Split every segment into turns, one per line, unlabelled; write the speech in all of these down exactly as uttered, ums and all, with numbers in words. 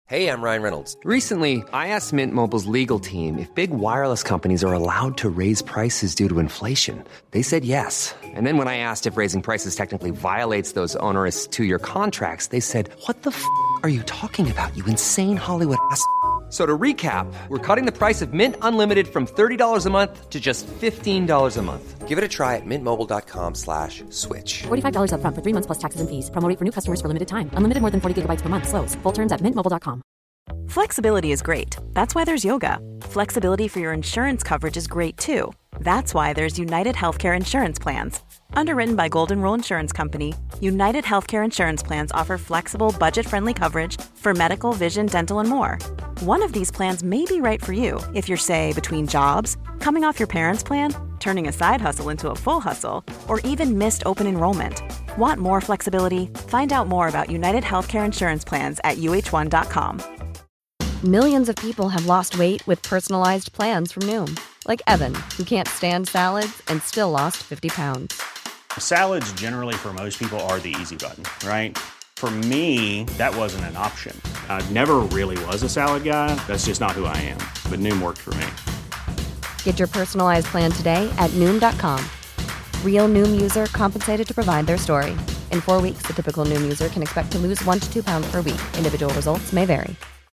Hey, I'm Ryan Reynolds.
Recently, I asked Mint Mobile's legal team if big wireless companies are allowed to raise prices due to inflation. They said yes. And then when I asked if raising prices technically violates those onerous two-year contracts, they said, "What the f*** are you talking about, you insane Hollywood ass?" So to recap, we're cutting the price of Mint Unlimited from thirty dollars a month to just fifteen dollars a month.
Give it a try at mintmobile.com slash switch.
forty-five dollars up front for three months plus taxes and fees. Promo rate for new customers for limited time. Unlimited more than forty gigabytes per month. Slows full terms at mint mobile dot com.
Flexibility is great. That's why there's yoga. Flexibility for your insurance coverage is great too. That's why there's United Healthcare Insurance Plans. Underwritten by Golden Rule Insurance Company, United Healthcare Insurance Plans offer flexible, budget-friendly coverage for medical, vision, dental, and more. One of these plans may be right for you if you're, say, between jobs, coming off your parents' plan, turning a side hustle into a full hustle, or even missed open enrollment. Want more flexibility? Find out more about United Healthcare Insurance Plans at U H one dot com.
Millions of people have lost weight with personalized plans from Noom. Like Evan, who can't stand salads and still lost fifty pounds.
Salads generally for most people are the easy button, right? For me, that wasn't an option. I never really was a salad guy. That's just not who I am. But Noom worked for me.
Get your personalized plan today at Noom dot com. Real Noom user compensated to provide their story. In four weeks, the typical Noom user can expect to lose one to two pounds per week. Individual results may vary.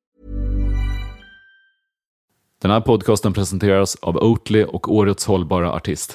Den här podcasten presenteras av Oatly och årets hållbara artist.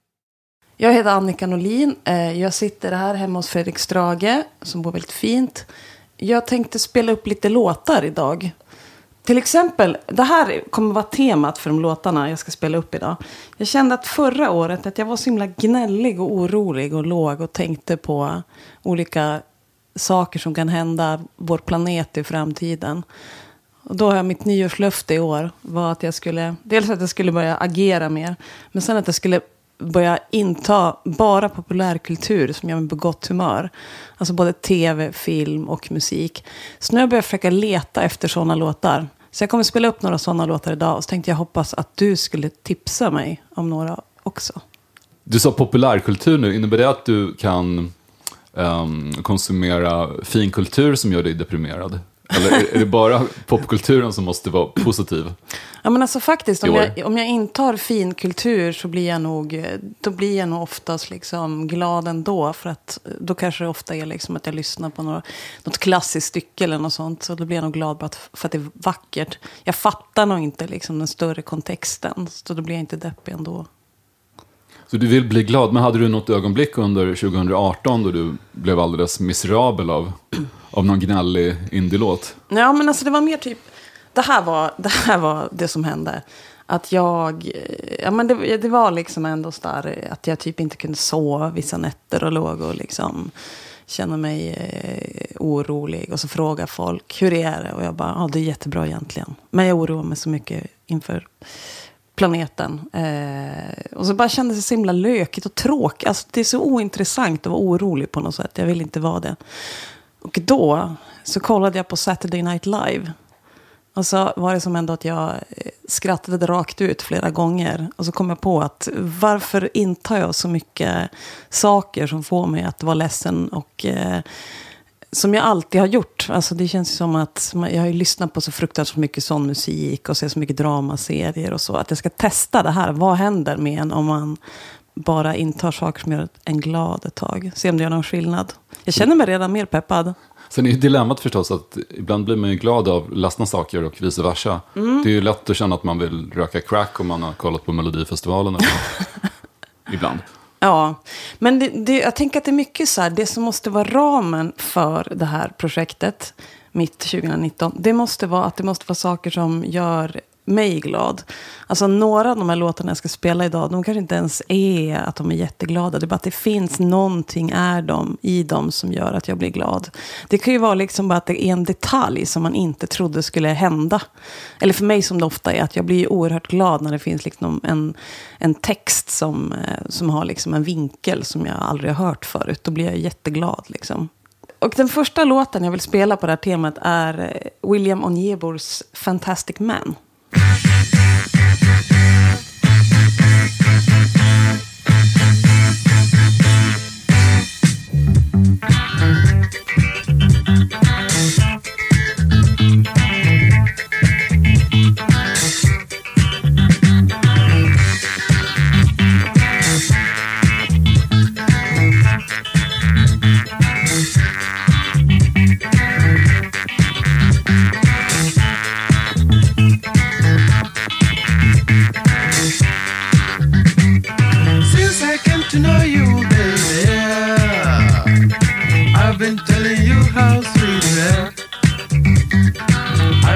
Jag heter Annika Norlin. Jag sitter här hemma hos Fredrik Strage som bor väldigt fint. Jag tänkte spela upp lite låtar idag. Till exempel, det här kommer vara temat för de låtarna jag ska spela upp idag. Jag kände att förra året att jag var så himla gnällig och orolig och låg och tänkte på olika saker som kan hända vår planet i framtiden. Och då har jag mitt nyårslöfte i år var att jag skulle, dels att jag skulle börja agera mer, men sen att jag skulle börja inta bara populärkultur som gör mig på gott humör. Alltså både tv, film och musik. Så nu har jag börjat försöka leta efter sådana låtar. Så jag kommer spela upp några sådana låtar idag och så tänkte jag hoppas att du skulle tipsa mig om några också.
Du sa populärkultur nu, innebär det att du kan um, konsumera finkultur som gör dig deprimerad? Eller är det bara popkulturen som måste vara positiv?
Ja, men alltså faktiskt, om jag, om jag intar fin kultur så blir jag nog, då blir jag nog oftast liksom glad ändå. För att då kanske det ofta är liksom att jag lyssnar på något, något klassiskt stycke eller något sånt. Så då blir jag nog glad bara för att det är vackert. Jag fattar nog inte liksom den större kontexten. Så då blir jag inte deppig ändå.
Så du vill bli glad, men hade du något ögonblick under tjugo arton då du blev alldeles miserabel av, av någon gnällig indie-låt?
Ja, men alltså det var mer typ, det här var det, här var det som hände. Att jag, ja men det, det var liksom ändå så där att jag typ inte kunde sova vissa nätter och låg och liksom kände mig eh, orolig. Och så frågar folk, hur är det? Och jag bara, ja det är jättebra egentligen. Men jag oroar mig så mycket inför planeten. Eh, och så bara kände det så himla lökigt och tråkigt. Alltså, det är så ointressant att vara orolig på något sätt. Jag vill inte vara det. Och då så kollade jag på Saturday Night Live. Och så var det som ändå att jag skrattade rakt ut flera gånger. Och så kom jag på att varför intar jag så mycket saker som får mig att vara ledsen och eh, som jag alltid har gjort. Alltså det känns som att jag har ju lyssnat på så fruktansvärt mycket sån musik och ser så mycket dramaserier och så. Att jag ska testa det här. Vad händer med en om man bara intar saker som gör en glad ett tag? Se om det gör någon skillnad. Jag känner mig redan mer peppad.
Sen är ju dilemmat förstås att ibland blir man ju glad av ledsna saker och vice versa. Mm. Det är ju lätt att känna att man vill röka crack om man har kollat på Melodifestivalen. Ibland.
Ja, men det, det, jag tänker att det är mycket så här, det som måste vara ramen för det här projektet mitt tjugonitton, det måste vara att det måste vara saker som gör mig glad. Alltså några av de här låtarna jag ska spela idag, de kanske inte ens är att de är jätteglada. Det är bara att det finns någonting är de, i dem som gör att jag blir glad. Det kan ju vara liksom bara att det är en detalj som man inte trodde skulle hända. Eller för mig som det ofta är, att jag blir oerhört glad när det finns liksom en, en text som, som har liksom en vinkel som jag aldrig har hört förut. Då blir jag jätteglad liksom. Och den första låten jag vill spela på det här temat är William Onyebors Fantastic Man.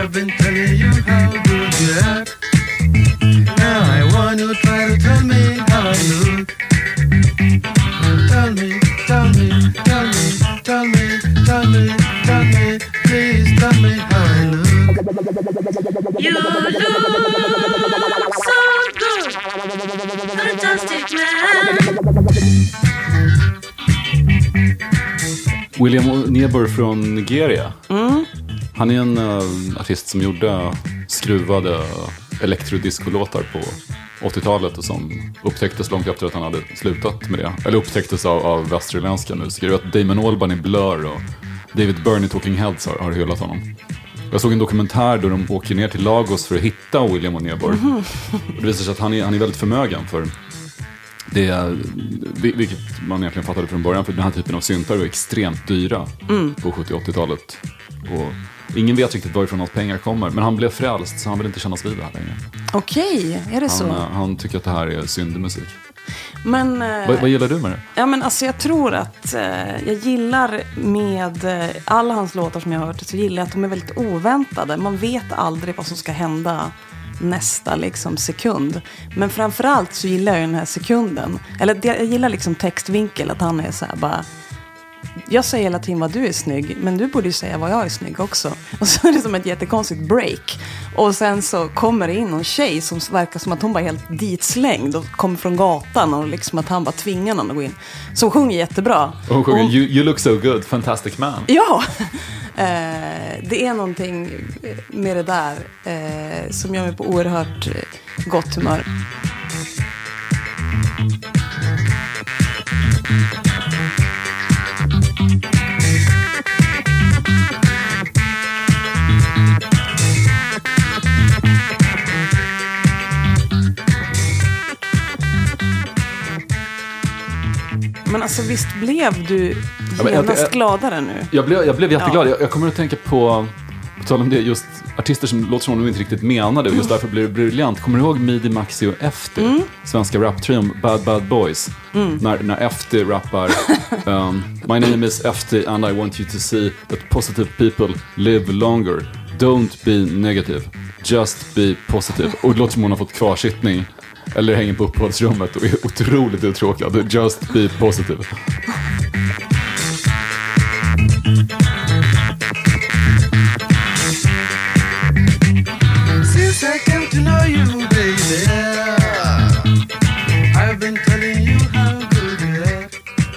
I've been telling you how good you act. Now I want you to try to tell me how I look. Tell me, tell me, tell me, tell me, tell me, tell me, please tell me how I look.
You look so good, fantastic man.
William Niebuhr från Nigeria.
Mm.
Han är en uh, artist som gjorde skruvade elektrodiskolåtar på åttiotalet och som upptäcktes långt efter att han hade slutat med det. Eller upptäcktes av, av västerländska musiker. Jag vet, Damon Albarn i Blur och David Byrne i Talking Heads har, har hyllat honom. Jag såg en dokumentär där de åker ner till Lagos för att hitta William Niebuhr. Mm. Och det visar sig att han är, han är väldigt förmögen för det, vilket man egentligen fattade från början, för den här typen av syntar var extremt dyra mm. på sjuttio- och åttiotalet. Och ingen vet riktigt varifrån att pengar kommer, men han blev frälst så han vill inte kännas vid det här längre.
Okej, är det
han,
så?
Han tycker att det här är syndemusik.
Men, eh,
vad, vad gillar du med det?
Ja, men alltså jag tror att eh, jag gillar med eh, alla hans låtar som jag har hört, så gillar jag att de är väldigt oväntade. Man vet aldrig vad som ska hända nästa liksom sekund. Men framförallt så gillar jag den här sekunden. Eller jag gillar liksom textvinkel, att han är så här bara: jag säger hela tiden vad du är snygg, men du borde ju säga vad jag är snygg också. Och så är det som ett jättekonstigt break. Och sen så kommer det in någon tjej som verkar som att hon bara är helt ditslängd och kommer från gatan, och liksom att han bara tvingar någon att gå in. Så hon sjunger jättebra.
Och hon sjunger
och,
you, you look so good, fantastic man.
Ja, eh, det är någonting med det där eh, som gör mig på oerhört gott humör. Men alltså visst blev du genast jag, gladare nu?
Jag blev, jag blev jätteglad.
Ja.
Jag, jag kommer att tänka på, på tal om det, just artister som låter som om de inte riktigt menade, och just därför blir det briljant. Kommer du ihåg Midi, Maxi och Efti? Mm. Svenska raptrion Bad Bad Boys. Mm. När, när Efti rappar um, My name is Efti and I want you to see that positive people live longer. Don't be negative. Just be positive. Och det låter som hon har fått kvarsittning eller hänger på uppehållsrummet och är otroligt uttråkad. Just be positive.
Since I came to know you, baby, I've been telling you how good you are.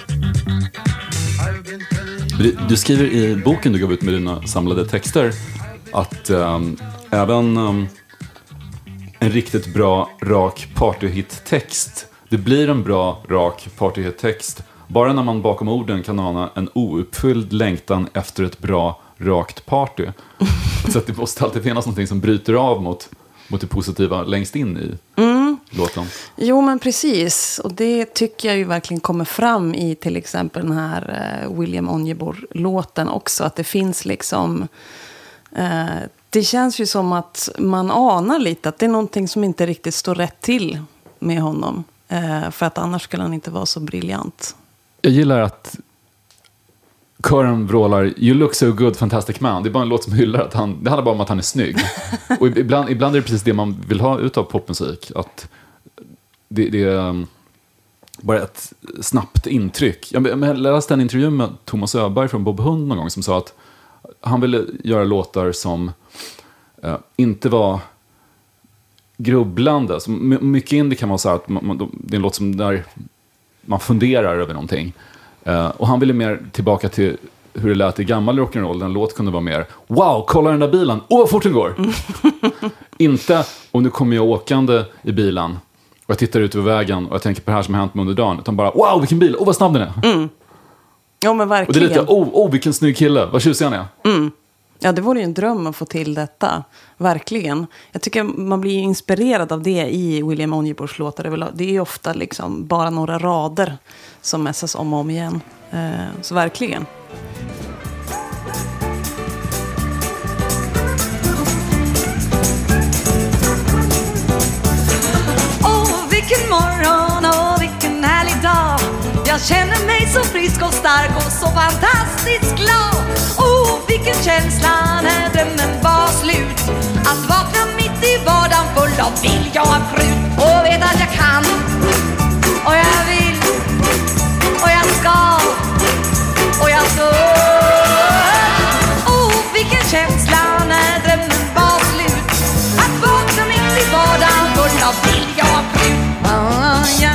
I've been telling you.
Du skriver i boken du gav ut med dina samlade texter att um, även um, en riktigt bra, rak partyhit-text. Det blir en bra, rak partyhit-text bara när man bakom orden kan ana en ouppfylld längtan efter ett bra, rakt party. Så att det måste alltid finnas någonting som bryter av mot, mot det positiva längst in i mm. låten.
Jo, men precis. Och det tycker jag ju verkligen kommer fram i till exempel den här uh, William Niebuhr-låten också. Att det finns liksom... Uh, Det känns ju som att man anar lite att det är någonting som inte riktigt står rätt till med honom. Eh, för att annars skulle han inte vara så briljant.
Jag gillar att kören vrålar You look so good, fantastic man. Det är bara en låt som hyllar att han, det handlar bara om att han är snygg. Och ibland, ibland är det precis det man vill ha utav popmusik. Att det, det är bara ett snabbt intryck. Jag läste en intervju med Thomas Öberg från Bob Hund någon gång som sa att han ville göra låtar som uh, inte var grubblande. Så mycket indie kan man säga att man, man, det är en låt som där man funderar över någonting. Uh, och han ville mer tillbaka till hur det lät i gammal rock'n'roll. Den låt kunde vara mer wow, kolla den där bilen, åh vad fort den går. Mm. Inte, och nu kommer jag åkande i bilen och jag tittar ut över vägen och jag tänker på det här som har hänt mig under dagen. Utan bara wow, vilken bil, åh vad snabb den är.
Mm. Ja, men verkligen.
Och det är lite, åh, oh, oh, vilken snygg kille, vad tjusig han är.
Mm. Ja, det vore ju en dröm att få till detta. Verkligen. Jag tycker man blir inspirerad av det i William Niebuhrs låtar. Det är ju ofta liksom bara några rader som mässas om och om igen. Så verkligen.
Åh, vilken morgon och vilken härlig dag. Jag känner mig så frisk och stark och så fantastiskt glad. Oh, vilken känsla när drömmen var slut. då vill jag ha krut och vet att jag kan. Och jag vill, och jag ska, och jag ska. Oh, vilken känsla när drömmen var slut. Att vakna mitt i vardagen, för då vill jag ha krut. Ah, ja.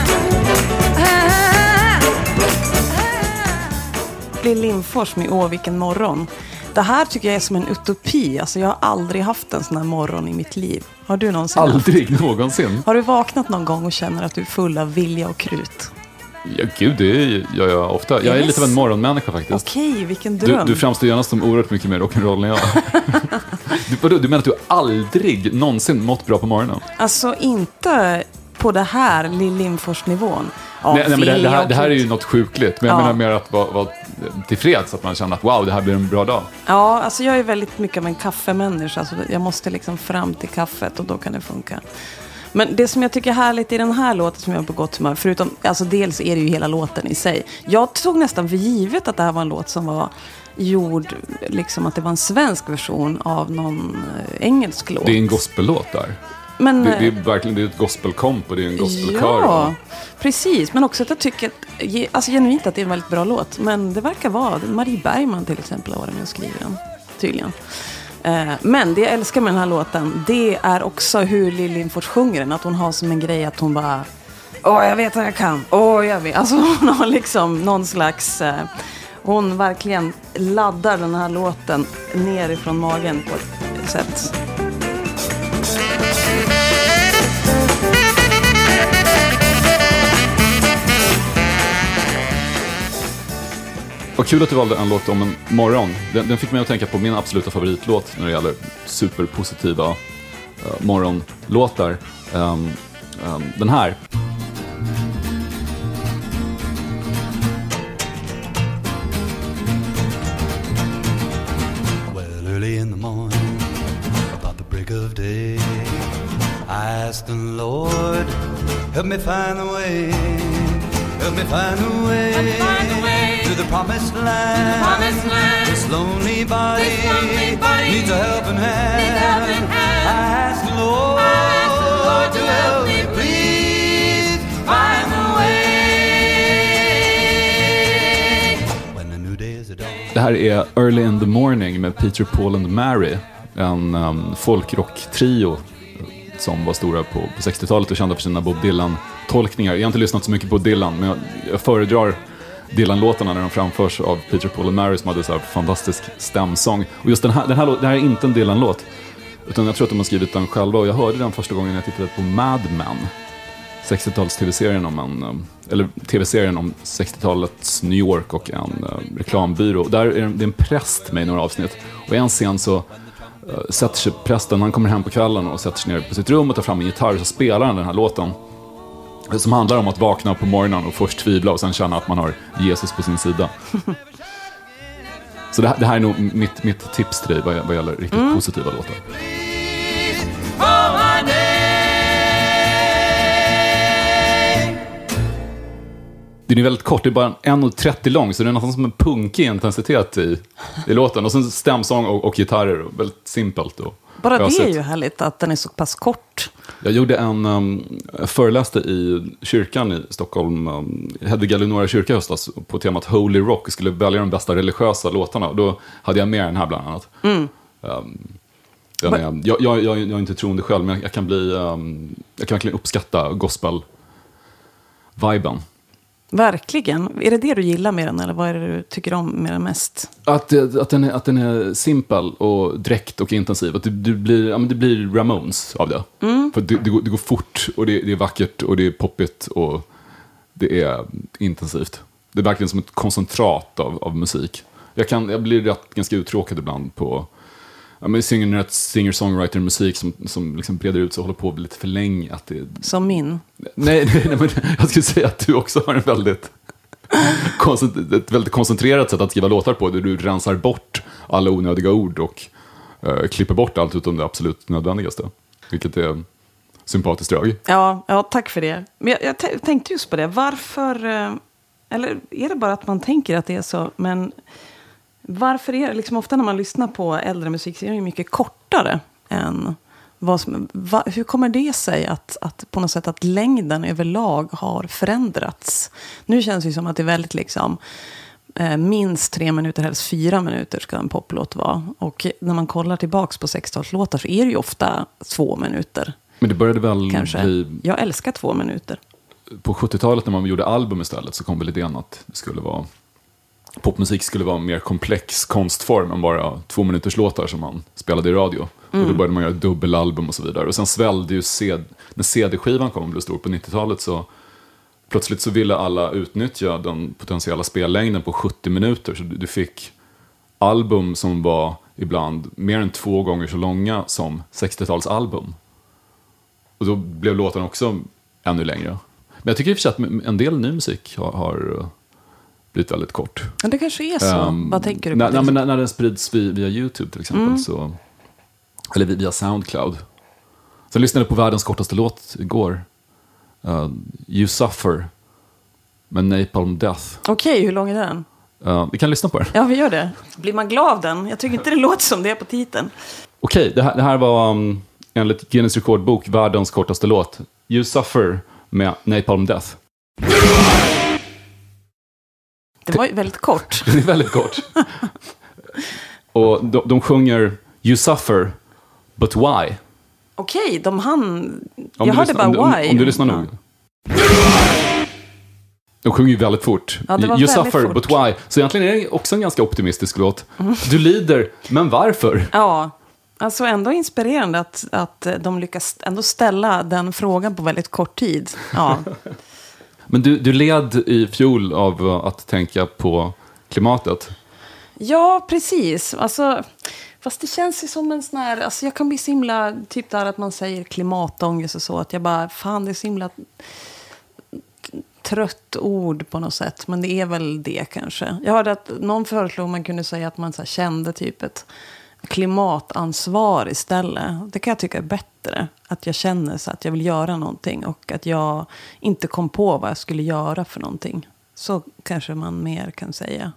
Lill Lindfors med Åh, vilken morgon. Det här tycker jag är som en utopi. Alltså jag har aldrig haft en sån här morgon i mitt liv. Har du någonsin
Aldrig
haft?
någonsin.
Har du vaknat någon gång och känner att du är full av vilja och krut?
Ja, gud, det gör jag ofta. Jag är lite av en morgonmänniska faktiskt.
Okej, vilken dröm.
Du, du framstår gärna som oerhört mycket mer rock'n'roll än jag. du, du menar att du aldrig någonsin mått bra på morgonen?
Alltså inte på det här Lill Lindfors-nivån. Ja,
nej, nej, men det, det, här,
och
det här är ju något sjukligt. Men jag
Ja.
menar mer att vara, vara tillfreds. Att man känner att wow, det här blir en bra dag.
Ja, alltså jag är väldigt mycket av en kaffemänniska. Alltså jag måste liksom fram till kaffet och då kan det funka. Men det som jag tycker är härligt i den här låten som jag har på gott humör, förutom, alltså dels är det ju hela låten i sig. Jag tog nästan för givet att det här var en låt som var gjord, liksom att det var en svensk version av någon eh, engelsk låt.
Det är en gospellåt där.
Men,
det, det är verkligen det är ett gospelkomp och det är en gospelkör.
Ja, precis. Men också att jag tycker att, alltså genuint att det är en väldigt bra låt. Men det verkar vara, Marie Bergman till exempel har varit med och skrivit den, tydligen. Men det jag älskar med den här låten, det är också hur Lill Lindfors sjunger den. Att hon har som en grej att hon bara, åh jag vet vad jag kan, åh jag vet. Alltså hon har liksom någon slags, hon verkligen laddar den här låten nerifrån magen på ett sätt.
Vad kul att du valde en låt om en morgon. Den, den fick mig att tänka på min absoluta favoritlåt när det gäller superpositiva uh, morgonlåtar. Um, um, den här.
Well, early in the morning, about the break of day, I asked the Lord, help me find the way, help me find the way, find the way to the promised land. The promised land. This lonely body, this lonely body needs a helping hand. Helping hand. I asked the Lord, I asked the Lord to help me, please find the way. When the new day is a dawn.
Det här är Early in the Morning med Peter, Paul and Mary. En um, folkrock-trio som var stora på, på sextiotalet och kända för sina Bob Dylan-tolkningar. Jag har inte lyssnat så mycket på Dylan, men jag, jag föredrar Dylan-låtarna när de framförs av Peter, Paul and Mary som hade så här fantastisk stämsång. Och just den här, den här, det här är inte en Dylan-låt, utan jag tror att de har skrivit den själva. Och jag hörde den första gången jag tittade på Mad Men, sextio-tals-tv-serien om en, eller tv-serien om sextiotalets New York och en uh, reklambyrå. Där är det, det är en präst med i några avsnitt. Och i en scen så uh, sätter sig prästen, han kommer hem på kvällen och sätter sig ner på sitt rum och tar fram en gitarr och så spelar han den här låten. Som handlar om att vakna på morgonen och först tvivla och sen känna att man har Jesus på sin sida. Så det här, det här är nog mitt, mitt tips till dig vad, vad gäller riktigt mm. positiva låtar. Den är väldigt kort, det är bara en trettio lång, så det är nästan som en punkig intensitet i, i låten. Och sen stämsång och, och gitarrer, och väldigt simpelt. Och
bara det är ju härligt att den är så pass kort.
Jag gjorde en um, föreläste i kyrkan i Stockholm, um, Hedvig Eleonora kyrka höstas, på temat Holy Rock. Jag skulle välja de bästa religiösa låtarna, och då hade jag med den här bland annat. Mm. Um, den är, jag, jag, jag, jag är inte troende själv, men jag, jag kan bli um, jag kan verkligen uppskatta gospel-viben.
Verkligen. Är det det du gillar med den, eller vad är det du tycker om med den mest?
Att, att, den, är, att den är simpel och direkt och intensiv. Att det, det, blir, ja, men det blir Ramones av det. Mm. För det, det, går, det går fort, och det, det är vackert, och det är poppigt, och det är intensivt. Det är verkligen som ett koncentrat av, av musik. Jag, kan, jag blir rätt, ganska uttråkad ibland på ja, men singer, singer-songwriter-musik som, som liksom breder ut sig och håller på lite för länge. Att det...
Som min?
Nej, nej, nej, men jag skulle säga att du också har en väldigt, ett väldigt koncentrerat sätt att skriva låtar på, där du rensar bort alla onödiga ord och uh, klipper bort allt utom det absolut nödvändigaste. Vilket är sympatiskt drag.
Ja, ja, tack för det. Men jag, jag t- tänkte just på det. Varför, eller är det bara att man tänker att det är så, men varför är det liksom ofta när man lyssnar på äldre musik så är det mycket kortare än Vad som, va, hur kommer det sig att, att på något sätt att längden överlag har förändrats? Nu känns det som att det är väldigt liksom eh, minst tre minuter, helst fyra minuter ska en poplåt vara. Och när man kollar tillbaks på sextiotalslåtar så är det ju ofta två minuter.
Men det började väl
kanske.
bli...
Jag älskar två minuter.
På sjuttiotalet när man gjorde album istället så kom väl idén att det skulle vara... popmusik skulle vara en mer komplex konstform än bara två minuters låtar som man spelade i radio. Mm. Och då började man göra dubbelalbum och så vidare. Och sen svällde ju C D, när C D-skivan kom och blev stor på nittiotalet så plötsligt så ville alla utnyttja den potentiella spellängden på sjuttio minuter. Så du fick album som var ibland mer än två gånger så långa som sextiotalsalbum. Och då blev låten också ännu längre. Men jag tycker i och för sig att en del ny musik har... har blivit väldigt kort.
Ja, det kanske är så. Um, Vad tänker du på?
När, när, när, när den sprids via, via YouTube till exempel. Mm. Så, eller via Soundcloud. Sen lyssnade jag på världens kortaste låt igår. Uh, You Suffer. Med Napalm Death.
Okej, okay, hur lång är den?
Uh, vi kan lyssna på den.
Ja, vi gör det. Blir man glad av den? Jag tycker inte det låter som det är på titeln.
Okej, okay, det, här, det här var um, enligt Guinness rekordbok världens kortaste låt. You Suffer med Napalm Death.
Det var ju väldigt kort.
Det är väldigt kort. Och de, de sjunger You Suffer, but why?
Okej, okay, de hann... Jag
om
hörde
lyssnar,
bara
om,
why.
Om, om du lyssnar nog. De sjunger ju väldigt fort.
Ja,
you
väldigt
Suffer,
fort.
but why? Så egentligen är det också en ganska optimistisk låt. Mm. Du lider, men varför?
Ja, alltså ändå inspirerande att, att de lyckas ändå ställa den frågan på väldigt kort tid. Ja.
Men du, du led i fjol av att tänka på klimatet.
Ja, precis. Alltså, fast det känns ju som en sån här... Alltså jag kan bli så himla... Typ där att man säger klimatångest och så. Att jag bara, fan det är så himla trött ord på något sätt. Men det är väl det kanske. Jag hörde att någon föreslog man kunde säga att man så här kände typ ett klimatansvar istället. Det kan jag tycka är bättre. Att jag känner så att jag vill göra någonting. Och att jag inte kom på vad jag skulle göra för någonting. Så kanske man mer kan säga.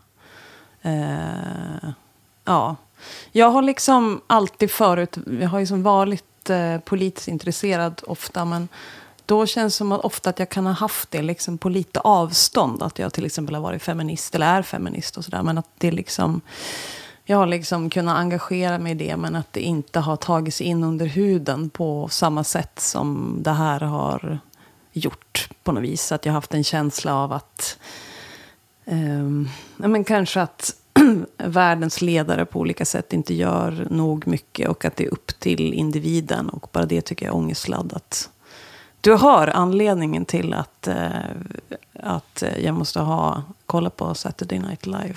Uh, ja. Jag har liksom alltid förut... Jag har ju som varit uh, politiskt intresserad ofta. Men då känns det som att ofta att jag kan ha haft det liksom på lite avstånd. Att jag till exempel har varit feminist eller är feminist och sådär. Men att det liksom... Jag har liksom kunnat engagera mig i det, men att det inte har tagit sig in under huden på samma sätt som det här har gjort på något vis. Att jag har haft en känsla av att um, ja, men kanske att världens ledare på olika sätt inte gör nog mycket och att det är upp till individen, och bara det tycker jag är ångestladdat. Du hör anledningen till att, uh, att jag måste ha kolla på Saturday Night Live.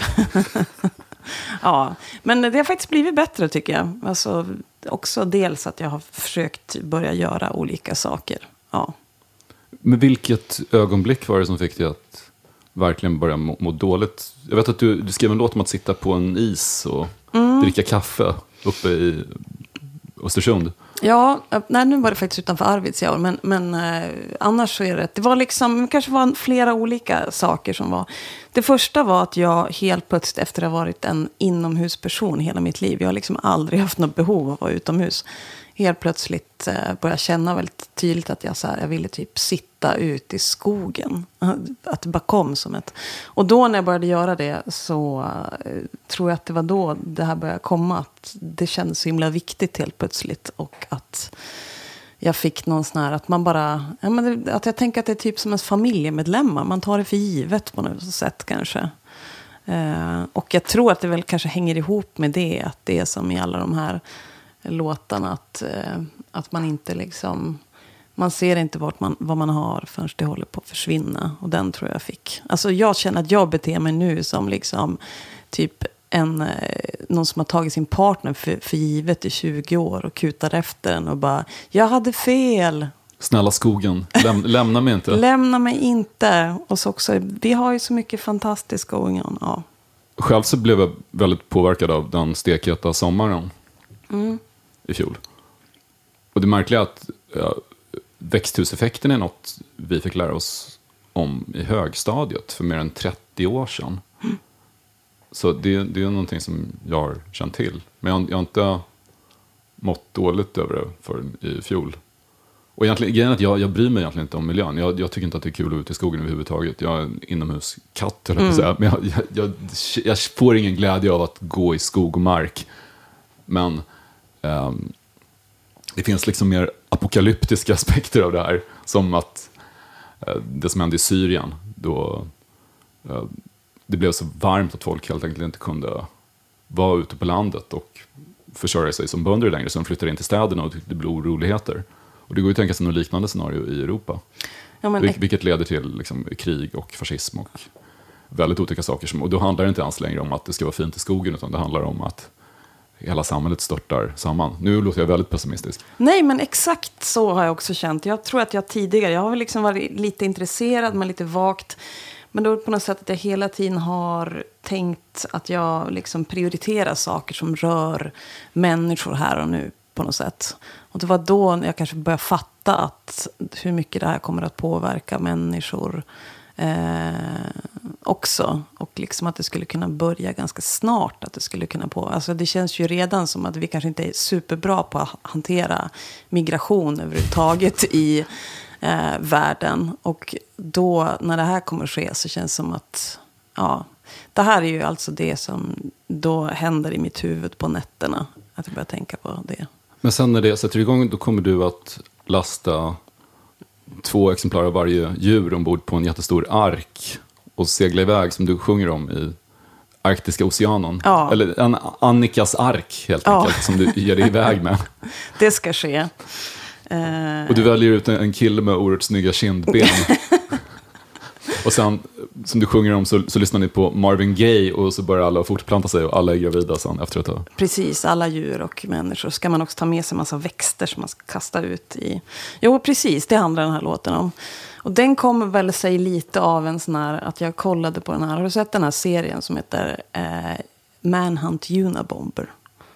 Ja, men det har faktiskt blivit bättre tycker jag. Alltså, också dels att jag har försökt börja göra olika saker. Ja.
Men vilket ögonblick var det som fick dig att verkligen börja må, må dåligt? Jag vet att du, du skrev en låt om att sitta på en is och mm. dricka kaffe uppe i Östersund. Ja,
nej, nu var det faktiskt utanför Arvidsjaur, men, men eh, annars så är det, det var liksom, det kanske var flera olika saker som var. Det första var att jag helt plötsligt efter att ha varit en inomhusperson hela mitt liv, jag har liksom aldrig haft något behov av att vara utomhus, helt plötsligt eh, började känna väldigt tydligt att jag, så här, jag ville typ sitta ut i skogen. Att det bara kom som ett... Och då när jag började göra det så eh, tror jag att det var då det här började komma. Att det kändes så himla viktigt helt plötsligt. Och att jag fick någon sån här... Att man bara... Ja, men det, att jag tänker att det är typ som ens familjemedlemmar. Man tar det för givet på något sätt kanske. Eh, och jag tror att det väl kanske hänger ihop med det. Att det är som i alla de här låtarna att, eh, att man inte liksom, man ser inte vart man, vad man har förrän det håller på att försvinna, och den tror jag fick. Alltså jag känner att jag beter mig nu som liksom typ en, eh, någon som har tagit sin partner för, för givet i tjugo år och kutar efter den och bara, jag hade fel.
Snälla skogen, Läm, lämna mig inte.
Lämna mig inte. Och så också, vi har ju så mycket fantastiska ungar. Ja.
Själv så blev jag väldigt påverkad av den stekheta sommaren. Mm. I fjol. Och det märkliga är att ja, växthuseffekten är något vi fick lära oss om i högstadiet för mer än trettio år sedan. Mm. Så det, det är någonting som jag har känt till. Men jag, jag har inte mått dåligt över det för i fjol. Och egentligen, grejen är att jag, jag bryr mig egentligen inte om miljön. Jag, jag tycker inte att det är kul att vara ute i skogen överhuvudtaget. Jag är en inomhuskatt, eller mm. säga. Men jag, jag, jag, jag får ingen glädje av att gå i skog och mark. Men um, det finns liksom mer apokalyptiska aspekter av det här. Som att uh, det som hände i Syrien, då uh, det blev så varmt att folk helt enkelt inte kunde vara ute på landet och försörja sig som bönder längre. Så de flyttade in till städerna och det blev oroligheter. Och det går ju att tänka sig något liknande scenario i Europa. Ja, men... Vil- vilket leder till liksom, krig och fascism och väldigt otäcka saker. Som, och då handlar det inte ens längre om att det ska vara fint i skogen, utan det handlar om att hela samhället störtar samman. Nu låter jag väldigt pessimistisk.
Nej, men exakt så har jag också känt. Jag tror att jag tidigare, jag har väl liksom varit lite intresserad men lite vagt. Men då på något sätt att jag hela tiden har tänkt att jag liksom prioriterar saker som rör människor här och nu på något sätt. Och det var då jag kanske började fatta att hur mycket det här kommer att påverka människor eh, också. Och liksom att det skulle kunna börja ganska snart. Att det skulle kunna på. Alltså det känns ju redan som att vi kanske inte är superbra på att hantera migration överhuvudtaget i eh, världen. Och då när det här kommer att ske så känns det som att ja, det här är ju alltså det som då händer i mitt huvud på nätterna. Att jag börjar tänka på det.
Men sen när det sätter igång, då kommer du att lasta två exemplar av varje djur ombord på en jättestor ark och segla iväg, som du sjunger om i Arktiska oceanen. Ja. Eller en Annikas ark helt ja. enkelt, som du ger dig iväg med.
Det ska ske.
Uh... Och du väljer ut en kille med oerhört snygga kindben. Och sen, som du sjunger om, så, så lyssnar ni på Marvin Gaye och så börjar alla fortplanta sig och alla är gravida sen efter ett tag.
Precis, alla djur och människor. Ska man också ta med sig en massa växter som man ska kasta ut i. Jo, precis, det handlar den här låten om. Och den kommer väl sig lite av en sån här, att jag kollade på den här. Har du sett den här serien som heter eh, Manhunt Unabomber?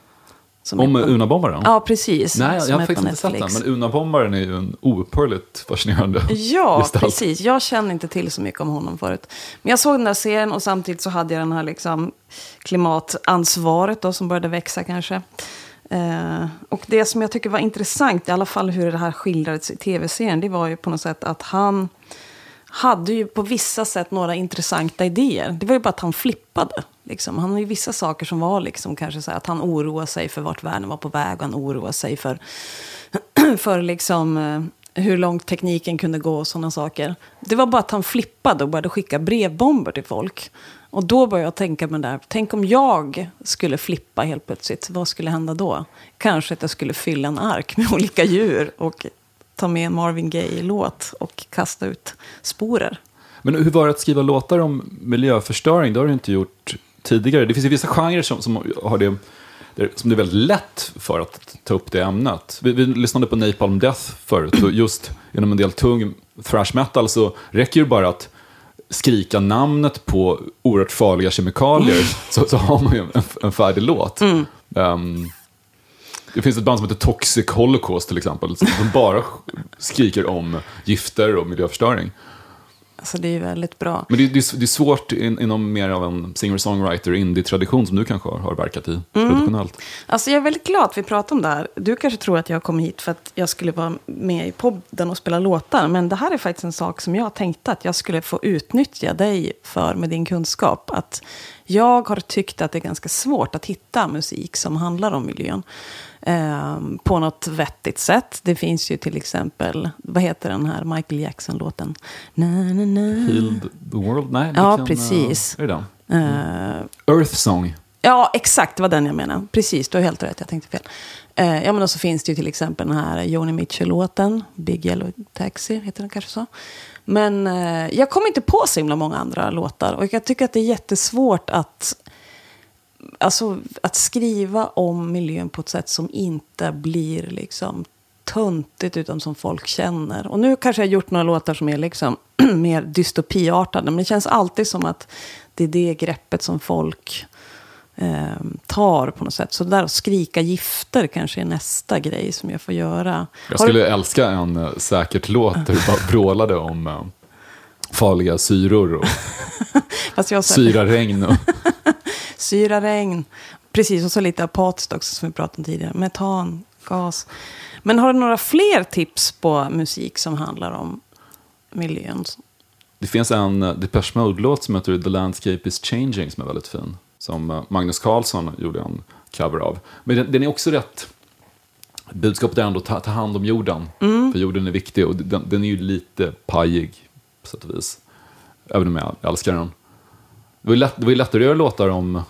Om Unabombaren?
Ja, precis.
Nej, jag har faktiskt inte sett den. Men Unabombaren är ju en oupphörligt fascinerande
Ja,
gestalt.
Precis. Jag känner inte till så mycket om honom förut. Men jag såg den där serien och samtidigt så hade jag den här liksom klimatansvaret då, som började växa kanske. Eh, och det som jag tycker var intressant, i alla fall hur det här skildrades i tv-serien, det var ju på något sätt att han hade ju på vissa sätt några intressanta idéer. Det var ju bara att han flippade. Liksom. Han hade ju vissa saker som var liksom kanske så här, att han oroade sig för vart världen var på väg. Och han oroade sig för, för liksom, eh, hur långt tekniken kunde gå och sådana saker. Det var bara att han flippade och började skicka brevbomber till folk. Och då började jag tänka med det där. Tänk om jag skulle flippa helt plötsligt. Vad skulle hända då? Kanske att jag skulle fylla en ark med olika djur och ta med en Marvin Gaye-låt och kasta ut sporer.
Men hur var det att skriva låtar om miljöförstöring? Det har du inte gjort tidigare. Det finns ju vissa genrer som, som har det, som det är väldigt lätt för att ta upp det ämnet. Vi, vi lyssnade på Napalm Death förut, och just genom en del tung thrash metal så räcker det bara att skrika namnet på oerhört farliga kemikalier mm. så, så har man ju en, en färdig låt. Mm. Um, det finns ett band som heter Toxic Holocaust till exempel, som bara skriker om gifter och miljöförstöring.
Alltså det är ju väldigt bra.
Men det, det, det är svårt in, inom mer av en singer-songwriter indie-tradition som du kanske har, har verkat i mm. traditionellt.
Alltså jag är väldigt glad att vi pratar om det här. Du kanske tror att jag kom hit för att jag skulle vara med i podden och spela låtar. Men det här är faktiskt en sak som jag tänkte att jag skulle få utnyttja dig för med din kunskap. Att jag har tyckt att det är ganska svårt att hitta musik som handlar om miljön. Eh, på något vettigt sätt. Det finns ju till exempel, vad heter den här Michael Jackson-låten? Na, na, na.
Heal the world? Nej,
ja,
kan,
precis.
Uh, är det den? Uh, Earth Song.
Ja, exakt, det var den jag menade. Precis, du har helt rätt, jag tänkte fel. Eh, ja, men och så finns det ju till exempel den här Joni Mitchell-låten, Big Yellow Taxi, heter den kanske så. Men eh, jag kommer inte på så himla många andra låtar. Och jag tycker att det är jättesvårt att Alltså att skriva om miljön på ett sätt som inte blir liksom töntigt utan som folk känner. Och nu kanske jag har gjort några låtar som är liksom mer dystopiartade. Men det känns alltid som att det är det greppet som folk eh, tar på något sätt. Så där att skrika gifter kanske är nästa grej som jag får göra.
Jag skulle du... älska en uh, säkert låt där du bara brålade om uh, farliga syror och
Fast jag
syraregn och...
Syraregn. Precis, och så lite apatiskt också som vi pratade om tidigare. Metan, växthusgas. Men har du några fler tips på musik som handlar om miljön?
Det finns en Depeche Mode-låt som heter The Landscape is Changing som är väldigt fin. Som Magnus Carlsson gjorde en cover av. Men den, den är också rätt... Budskapet är ändå ta, ta hand om jorden. Mm. För jorden är viktig och den, den är ju lite pajig på sätt och vis. Även om jag älskar den. Det var ju lätt, det var ju lättare att göra låtar om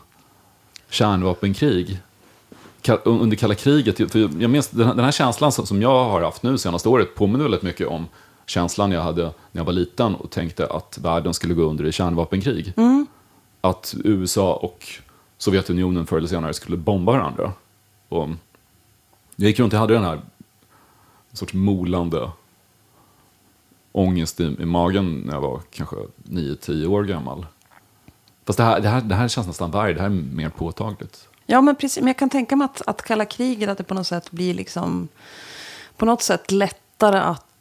kärnvapenkrig. Under kalla kriget. För jag minns, den här känslan som jag har haft nu senaste året påminner väldigt mycket om känslan jag hade när jag var liten och tänkte att världen skulle gå under i kärnvapenkrig. Mm. Att U S A och Sovjetunionen förr eller senare skulle bomba varandra. Och jag gick runt och hade den här en sorts molande ångest i, i magen när jag var kanske nio tio år gammal. Fast det här, det här, det här känns nästan värre, det här är mer påtagligt.
Ja, men precis. Men jag kan tänka mig att, att kalla kriget, att det på något sätt blir liksom på något sätt lättare att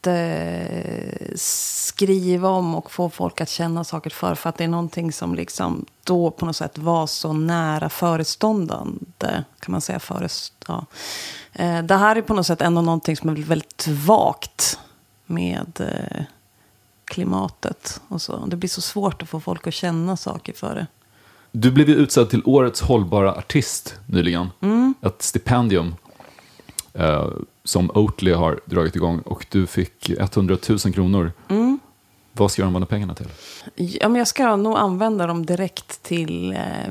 eh, skriva om och få folk att känna saker för. För att det är någonting som liksom då på något sätt var så nära föreståndande, kan man säga. Förest, ja. eh, det här är på något sätt ändå någonting som är väldigt vagt med eh, klimatet och så. Det blir så svårt att få folk att känna saker för det.
Du blev ju utsedd till årets hållbara artist nyligen. Mm. Ett stipendium eh, som Oatly har dragit igång. Och du fick hundratusen kronor. Mm. Vad ska du använda pengarna till?
Ja, men jag ska nog använda dem direkt till eh,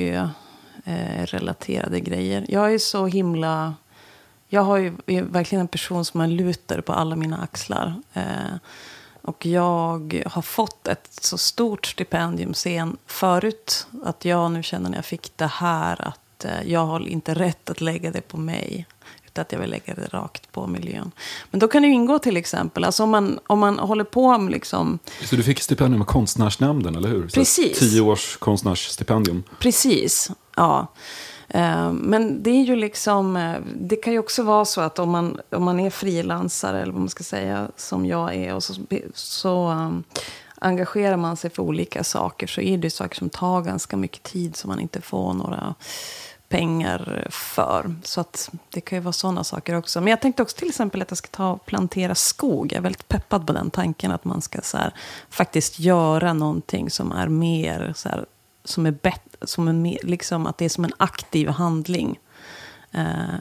miljörelaterade eh, grejer. Jag är så himla... Jag har ju, är verkligen en person som har luter på alla mina axlar. Eh, Och jag har fått ett så stort stipendium sen förut att jag nu känner när jag fick det här att jag har inte rätt att lägga det på mig utan att jag vill lägga det rakt på miljön. Men då kan det ju ingå till exempel, alltså om man, om man håller på med liksom... Så
du fick stipendium av Konstnärsnämnden, eller hur?
Precis.
Så tio års konstnärsstipendium.
Precis, ja. Men det är ju liksom, det kan ju också vara så att om man, om man är frilansare eller vad man ska säga som jag är och så, så um, engagerar man sig för olika saker så är det saker som tar ganska mycket tid som man inte får några pengar för. Så att det kan ju vara sådana saker också. Men jag tänkte också till exempel att jag ska ta och plantera skog. Jag är väldigt peppad på den tanken att man ska så här, faktiskt göra någonting som är mer så här, som är bättre, som är mer, liksom att det är som en aktiv handling. Eh,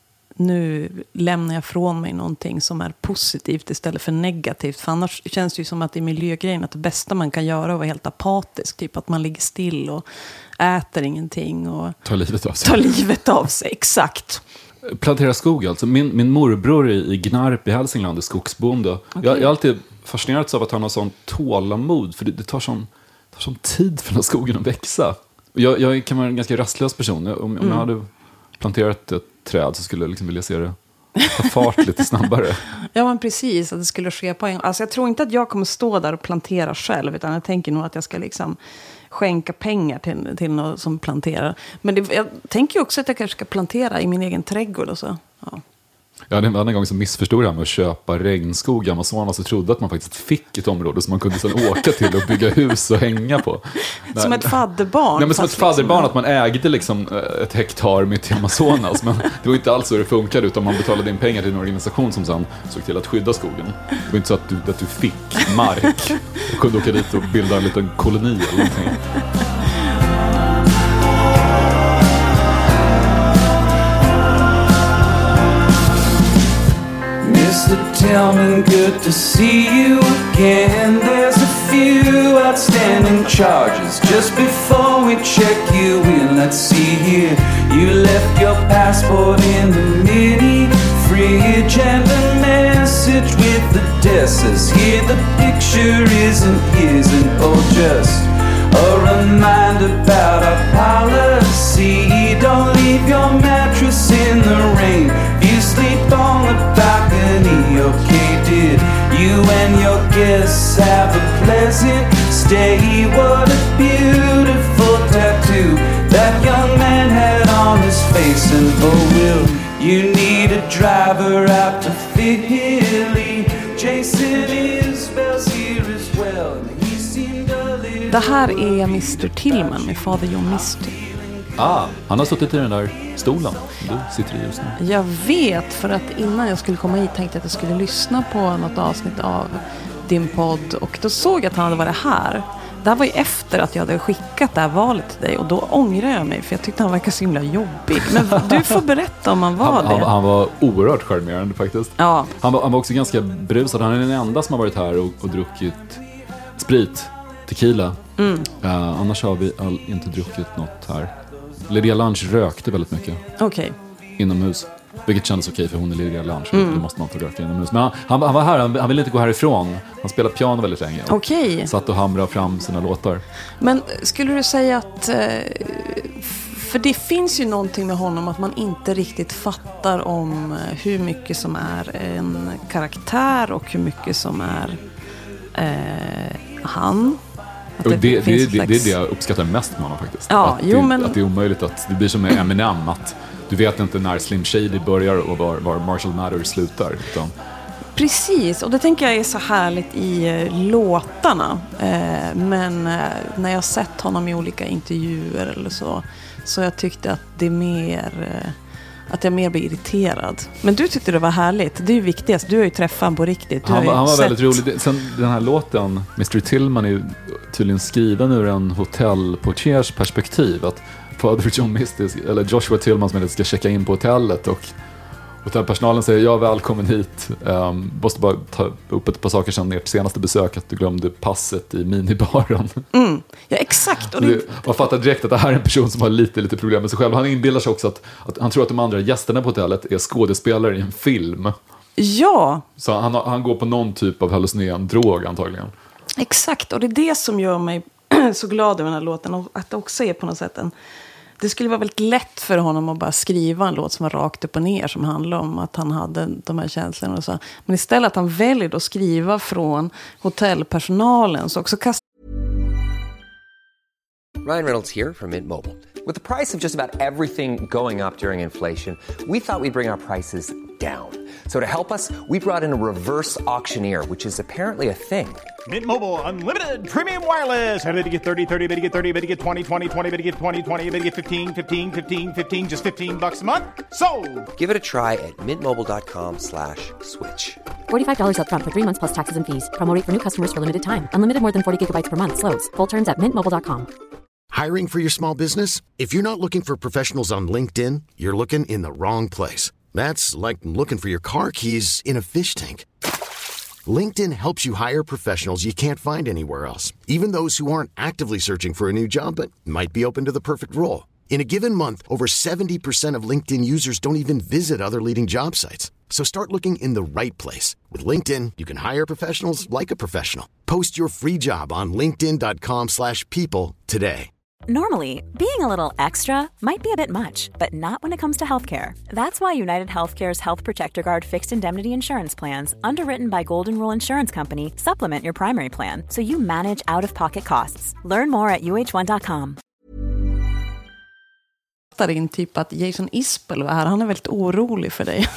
nu lämnar jag från mig någonting som är positivt istället för negativt. För annars känns det ju som att i miljögrejen att det bästa man kan göra är att vara helt apatisk. Typ att man ligger still och äter ingenting. Och
tar livet av sig.
Tar livet av sig, exakt.
Plantera skog alltså. Min, min morbror i, i Gnarp i Hälsingland är skogsbonde. Okay. Jag, jag är alltid fascinerad av att han har sån tålamod. För det, det tar sån, tar sån tid för den skogen att växa. Jag, jag kan vara en ganska rastlös person. Om, om mm. jag hade planterat ett träd så skulle jag liksom vilja se det ta fart lite snabbare.
Ja, men precis. Att det skulle ske på en... Alltså jag tror inte att jag kommer stå där och plantera själv. Utan jag tänker nog att jag ska liksom skänka pengar till, till någon som planterar. Men det, jag tänker också att jag kanske ska plantera i min egen trädgård och så. Ja.
Jag hade en annan gång som missförstod det här med att köpa regnskog i Amazonas och trodde att man faktiskt fick ett område som man kunde sedan åka till och bygga hus och hänga på.
Som ett fadderbarn.
Nej, men som ett fadderbarn, liksom, att man ägde liksom ett hektar mitt i Amazonas. Men det var inte alls så det funkade, utan man betalade in pengar till en organisation som sedan såg till att skydda skogen. Det var inte så att du, att du fick mark och kunde åka dit och bilda en liten koloni eller någonting.
Mister Tillman, good to see you again. There's a few outstanding charges. Just before we check you in, let's see here. You left your passport in the mini fridge and a message with the says here the picture isn't his, and oh, just a reminder about our policy. Don't leave your mattress in the rain. You sleep on the balcony, okay? Did you and your guests have a pleasant stay? What a beautiful tattoo that young man had on his face. And oh, will you need a driver out to Philly? Jason Isbell's here as well. He seemed a little...
Det här är mister Tillman med Fader John Misty.
Ah, han har suttit i den där stolen du sitter i just nu.
Jag vet, för att innan jag skulle komma hit tänkte jag att jag skulle lyssna på något avsnitt av din podd. Och då såg jag att han hade varit här. Det här var ju efter att jag hade skickat det här valet till dig. Och då ångrar jag mig, för jag tyckte han verkade så himla jobbig. Men du får berätta om han var
han,
det.
Han, han var oerhört charmerande faktiskt.
Ja.
Han, var, han var också ganska brusad. Han är den enda som har varit här och, och druckit sprit, tequila. Mm. Uh, annars har vi all, inte druckit något här. Lydia Lunch rökte väldigt mycket.
Okej. Okay.
Inomhus. Vilket kändes okej, för hon är Lydia Lunch. Mm. Då måste man få röka inomhus. Men han, han, han var här, han, han ville inte gå härifrån. Han spelade piano väldigt länge.
Okej. Okay.
Satt och hamrade fram sina låtar.
Men skulle du säga att... För det finns ju någonting med honom att man inte riktigt fattar om hur mycket som är en karaktär och hur mycket som är eh, han.
Det, det, det, det, slags... det är det jag uppskattar mest med honom faktiskt.
Ja,
att,
jo,
det,
men...
att det är omöjligt att det blir som med Eminem, att du vet inte när Slim Shady börjar och var, var Marshall Mathers slutar. Utan...
Precis, och det tänker jag är så härligt i eh, låtarna. Eh, men eh, när jag har sett honom i olika intervjuer eller så, så jag tyckte att det är mer... Eh, att jag mer blir irriterad. Men du tyckte det var härligt. Det är ju viktigast. Du har ju träffat honom på riktigt. Du
han,
har
han var
sett...
väldigt rolig. Sen den här låten, mister Tillman, är ju tydligen skriven ur en hotellportiers perspektiv. Att Father John Misty, eller Joshua Tillman som ska checka in på hotellet, och hotellpersonalen säger: ja, välkommen hit. Um, måste bara ta upp ett par saker sedan ert senaste besök, att du glömde passet i minibaren.
Mm. Ja, exakt. Och
det... Man fattar direkt att det här är en person som har lite, lite problem med sig själv. Han inbillar sig också att, att han tror att de andra gästerna på hotellet är skådespelare i en film.
Ja.
Så han, han går på någon typ av hallucinerande drog antagligen.
Exakt, och det är det som gör mig så glad över den här låten. Och att det också är på något sätt en... Det skulle vara väldigt lätt för honom att bara skriva en låt som var rakt upp och ner, som handlar om att han hade de här känslorna och så. Men istället att han väljer att skriva från hotellpersonalen, så också kastar...
Ryan Reynolds here from Mint Mobile. With the price of just about everything going up during inflation, we thought we'd bring our prices down. So to help us, we brought in a reverse auctioneer, which is apparently a thing.
Mint Mobile Unlimited Premium Wireless. How to get thirty, thirty, how to get thirty, how to get twenty, twenty, twenty, how to get twenty, twenty, how to get fifteen, fifteen, fifteen, fifteen, just fifteen bucks a month? Sold!
Give it a try at mintmobile.com slash switch.
forty-five dollars up front for three months plus taxes and fees. Promo rate for new customers for limited time. Unlimited more than forty gigabytes per month. Slows full terms at mint mobile dot com.
Hiring for your small business? If you're not looking for professionals on LinkedIn, you're looking in the wrong place. That's like looking for your car keys in a fish tank. LinkedIn helps you hire professionals you can't find anywhere else, even those who aren't actively searching for a new job but might be open to the perfect role. In a given month, over seventy percent of LinkedIn users don't even visit other leading job sites. So start looking in the right place. With LinkedIn, you can hire professionals like a professional. Post your free job on linkedin dot com slash people today.
Normally, being a little extra might be a bit much, but not when it comes to healthcare. That's why United Healthcare's Health Protector Guard fixed indemnity insurance plans, underwritten by Golden Rule Insurance Company, supplement your primary plan so you manage out-of-pocket costs. Learn more at u h one dot com.
In typ att Jason Isbell var här. Han är väldigt orolig för dig.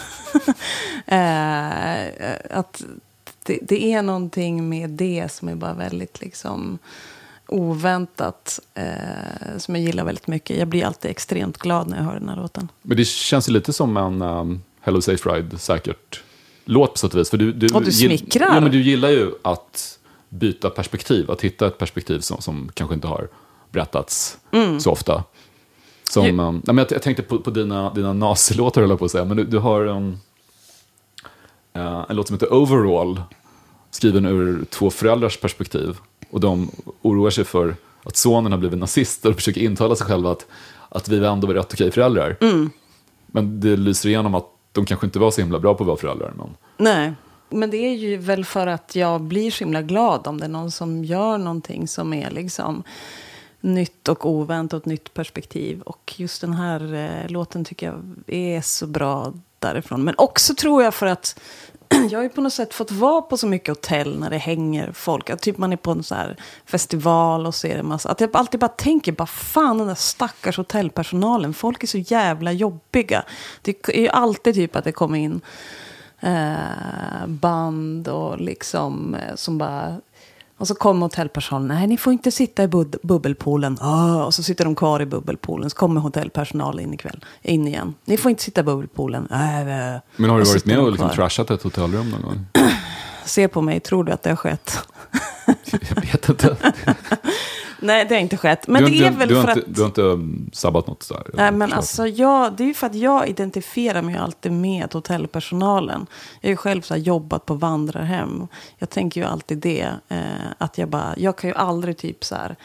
eh, att det, det är någonting med det som är bara väldigt liksom... oväntat, eh, som jag gillar väldigt mycket. Jag blir alltid extremt glad när jag hör den här låten.
Men det känns ju lite som en um, Hello Safe Ride säkert låt på sätt och vis. För du, du,
och du smickrar.
Gill, ja, men du gillar ju att byta perspektiv. Att hitta ett perspektiv som, som kanske inte har berättats mm. så ofta. Som, um, nej, men jag, jag tänkte på, på dina, dina nazi-låtar, höll jag på att säga. Men du, du har um, uh, en låt som heter Overall, skriven ur två föräldrars perspektiv. Och de oroar sig för att sonen har blivit nazist och försöker intala sig själva att, att vi ändå var rätt okej föräldrar. Mm. Men det lyser igenom att de kanske inte var så himla bra på att vara föräldrar. Men...
Nej, men det är ju väl för att jag blir så himla glad om det är någon som gör någonting som är liksom nytt och oväntat och ett nytt perspektiv. Och just den här eh, låten tycker jag är så bra därifrån. Men också tror jag för att jag har ju på något sätt fått vara på så mycket hotell när det hänger folk. Att typ man är på en så här festival och ser en massa. Att jag alltid bara tänker, bara fan den där stackars hotellpersonalen. Folk är så jävla jobbiga. Det är ju alltid typ att det kommer in eh, band och liksom eh, som bara... Och så kommer hotellpersonalen. Nej, ni får inte sitta i bud- bubbelpoolen. Oh, och så sitter de kvar i bubbelpoolen. Så kommer hotellpersonalen in ikväll. In igen. Ni får inte sitta i bubbelpoolen. Äh,
Men har du varit med och liksom
kvar.
trashat ett hotellrum någon gång?
Se på mig, tror du att det har skett?
Jag vet inte.
Nej, det har inte skett. Men
du,
det är
du,
väl
du,
för
har
att...
inte, du har inte um, sabbat något där?
Nej, men alltså jag, det är ju för att jag identifierar mig alltid med hotellpersonalen. Jag har ju själv så här jobbat på vandrarhem. Jag tänker ju alltid det. Eh, att jag bara, jag kan ju aldrig typ så här...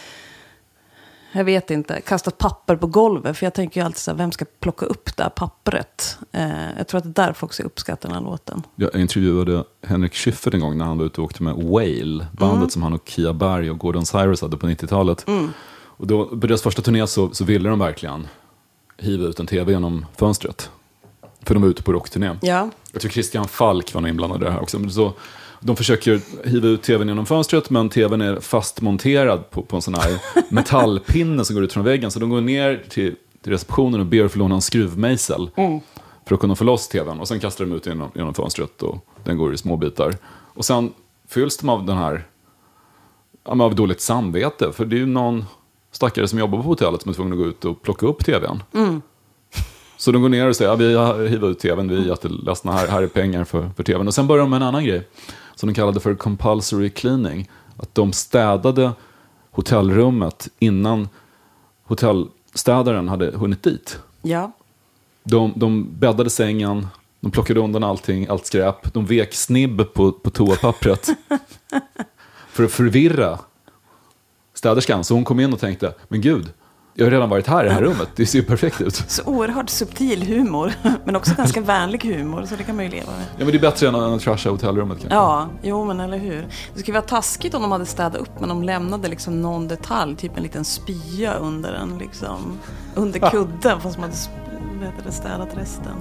Jag vet inte, kastat papper på golvet. För jag tänker ju alltid så här, vem ska plocka upp det här pappret? Eh, jag tror att det är därför också jag uppskattar den här låten. Jag
intervjuade Henrik Schyffert en gång när han var ute och åkte med Whale. Bandet mm. som han och Kia Berg och Gordon Cyrus hade på nittiotalet. Mm. Och då, på deras första turné så, så ville de verkligen hiva ut en tv genom fönstret. För de var ute på rockturné.
Ja.
Jag tror Christian Falk var nog inblandad i det här också. Men så, de försöker hiva ut tvn genom fönstret, men tvn är fastmonterad på, på en sån här metallpinne som går ut från väggen. Så de går ner till, till receptionen och ber för låna en skruvmejsel mm. för att kunna få loss tvn. Och sen kastar de ut genom, genom fönstret och den går i små bitar. Och sen fylls de av den här ja, av dåligt samvete. För det är ju någon stackare som jobbar på hotellet som är tvungen att gå ut och plocka upp tvn. Mm. Så de går ner och säger, ja, vi har hivat ut tvn, vi är jätteledsna, här, här är pengar för, för tvn. Och sen börjar de med en annan grej som de kallade för compulsory cleaning. Att de städade hotellrummet innan hotellstädaren hade hunnit dit.
Ja.
De, de bäddade sängen, de plockade undan allting, allt skräp. De vek snibb på, på toapappret för att förvirra städerskan. Så hon kom in och tänkte, men gud, jag har redan varit här i det här rummet. Det ser ju perfekt ut.
Så oerhört subtil humor. Men också ganska vänlig humor. Så det kan man ju leva med.
Ja, men det är bättre än att trasha hotellrummet kanske.
Ja, jo men eller hur. Det skulle vara taskigt om de hade städat upp. Men de lämnade liksom någon detalj. Typ en liten spya under en liksom. Under kudden. Fast man hade städat resten.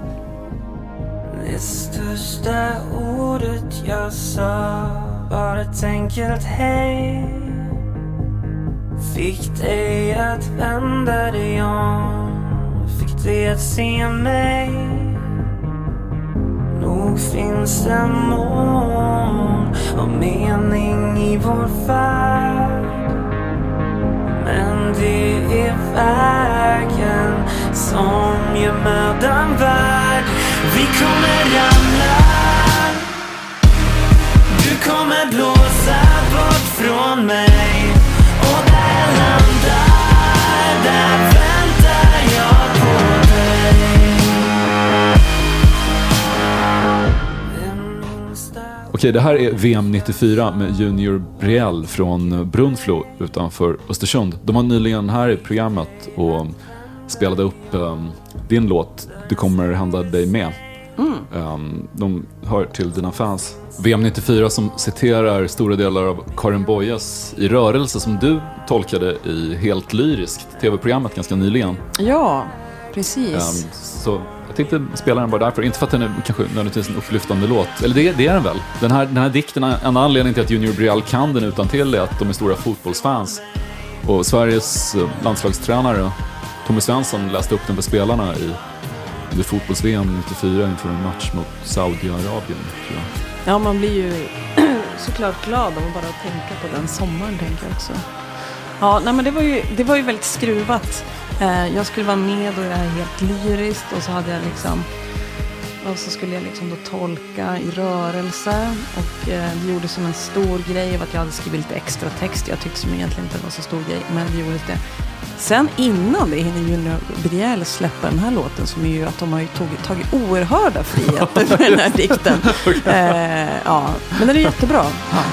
Det största ordet jag sa var ett enkelt hej. Fick dig att vända dig om. Fick dig att se mig. Nog finns det mål och mening i vår färd. Men det är vägen som gör mödan värd. Vi kommer ramla. Du kommer blåsa bort från mig. Och där jag landar, där väntar jag på dig.
Okej, det här är V M nittiofyra med Junior Brielle från Brunflo utanför Östersund. De har nyligen här i programmet och spelade upp um, din låt Du kommer hända dig med. Mm. Um, de hör till dina fans. V M nittiofyra som citerar stora delar av Karin Boyes I rörelse som du tolkade i Helt lyriskt tv-programmet ganska nyligen.
Ja, precis.
Um, så jag tänkte spela den bara därför. Inte för att den är kanske nödvändigtvis en upplyftande låt. Eller det, det är den väl. Den här, den här dikten, en anledning till att Junior Brielle kan den utan till är att de är stora fotbollsfans. Och Sveriges landslagstränare Tommy Svensson läste upp den för spelarna i det fotbolls-V M nittiofyra inför en match mot Saudiarabien, tror jag.
Ja, man blir ju såklart glad om att bara tänka på den sommaren, tänker jag också. Ja, nej, men det var ju, det var ju väldigt skruvat. Eh, jag skulle vara med och jag är helt lyriskt och så hade jag liksom och så skulle jag liksom då tolka i rörelse och eh, det gjorde som en stor grej av att jag hade skrivit lite extra text. Jag tyckte som egentligen inte var så stor grej, men det gjorde det. Sen innan det hinner Junior Brielle släppa den här låten som är ju att de har ju tagit, tagit oerhörda friheter med den här dikten. Eh, ja, men den är jättebra. Ja.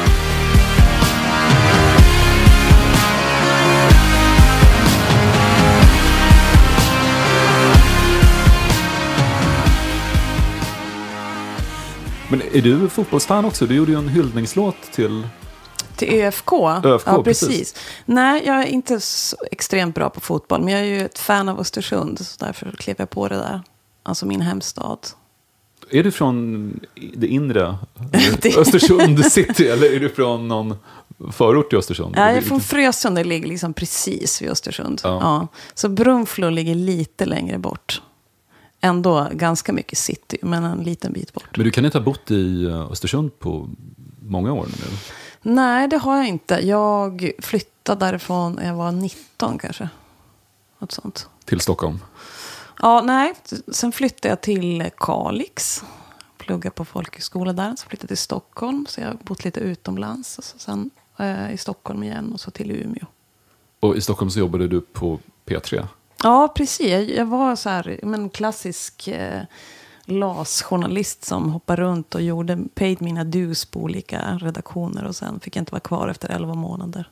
Men är du fotbollsfan också? Du gjorde ju en hyllningslåt till...
Till ÖFK?
ÖFK,
ja, precis.
precis.
Nej, jag är inte så extremt bra på fotboll. Men jag är ju ett fan av Östersund. Så därför klev jag på det där. Alltså min hemstad.
Är du från det inre? Östersund city? Eller är du från någon förort i Östersund?
Nej, jag är från Frösund. Det ligger liksom precis vid Östersund. Ja. Ja. Så Brunflo ligger lite längre bort. Ändå ganska mycket city, men en liten bit bort.
Men du kan inte ha bott i Östersund på många år nu?
Nej, det har jag inte. Jag flyttade därifrån när jag var nitton kanske. Något sånt.
Till Stockholm?
Ja, nej. Sen flyttade jag till Kalix. Pluggade på folkhögskola där. Så flyttade jag till Stockholm. Så jag har bott lite utomlands. Och så sen eh, i Stockholm igen och så till Umeå.
Och i Stockholm så jobbade du på P tre?
Ja, precis. Jag var så här, en klassisk eh, L A S-journalist som hoppade runt och gjorde paid mina dues på olika redaktioner. Och sen fick jag inte vara kvar efter elva månader.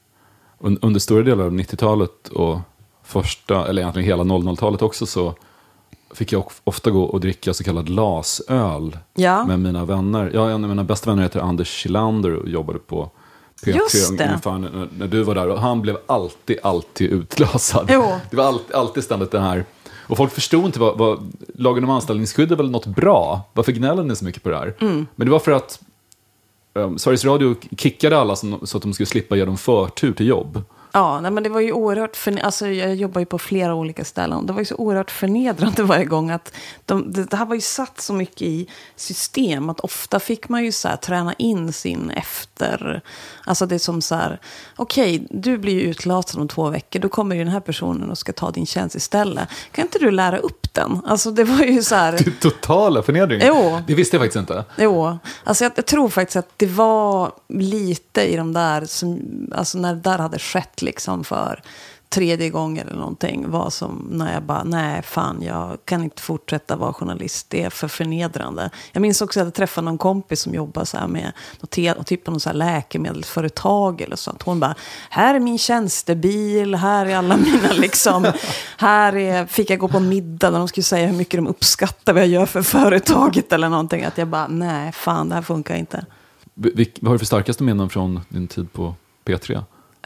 Under stora delar av nittiotalet och första, eller egentligen hela noll noll-talet också, så fick jag ofta gå och dricka så kallad L A S-öl
ja.
med mina vänner. Jag, en av mina bästa vänner heter Anders Kilander och jobbade på P tre.
Just det.
Ungefär när, när du var där. Och han blev alltid, alltid utlasad.
Jo.
Det var alltid, alltid ständigt det här. Och folk förstod inte vad, vad lagen om anställningsskydd är väl något bra. Varför gnäller ni så mycket på det här?
Mm.
Men det var för att um, Sveriges Radio kickade alla som, så att de skulle slippa ge dem förtur till jobb.
Ja, nej, men det var ju oerhört förne- alltså jag jobbar ju på flera olika ställen. Det var ju så oerhört förnedrande varje gång att de, det, det här var ju satt så mycket i system att ofta fick man ju så här träna in sin efter, alltså det är som så här, okej, okay, du blir ju utlasad om två veckor, då kommer ju den här personen och ska ta din tjänst istället. Kan inte du lära upp den? Alltså det var ju så här.
Det totala förnedring.
Jo.
Det visste jag faktiskt inte.
Jo, alltså jag, jag tror faktiskt att det var lite i de där som, alltså när det där hade skett liksom för tredje gången eller någonting var som när jag bara, nej fan, jag kan inte fortsätta vara journalist, det är för förnedrande. Jag minns också att jag träffade någon kompis som jobbar så här med något, typ någon så här läkemedelsföretag eller så, att hon bara, här är min tjänstebil, här är alla mina liksom, här är, fick jag gå på middag där de skulle säga hur mycket de uppskattar vad jag gör för företaget eller någonting, att jag bara, nej fan, det här funkar inte.
Vad har du för starkaste minnen från din tid på P tre?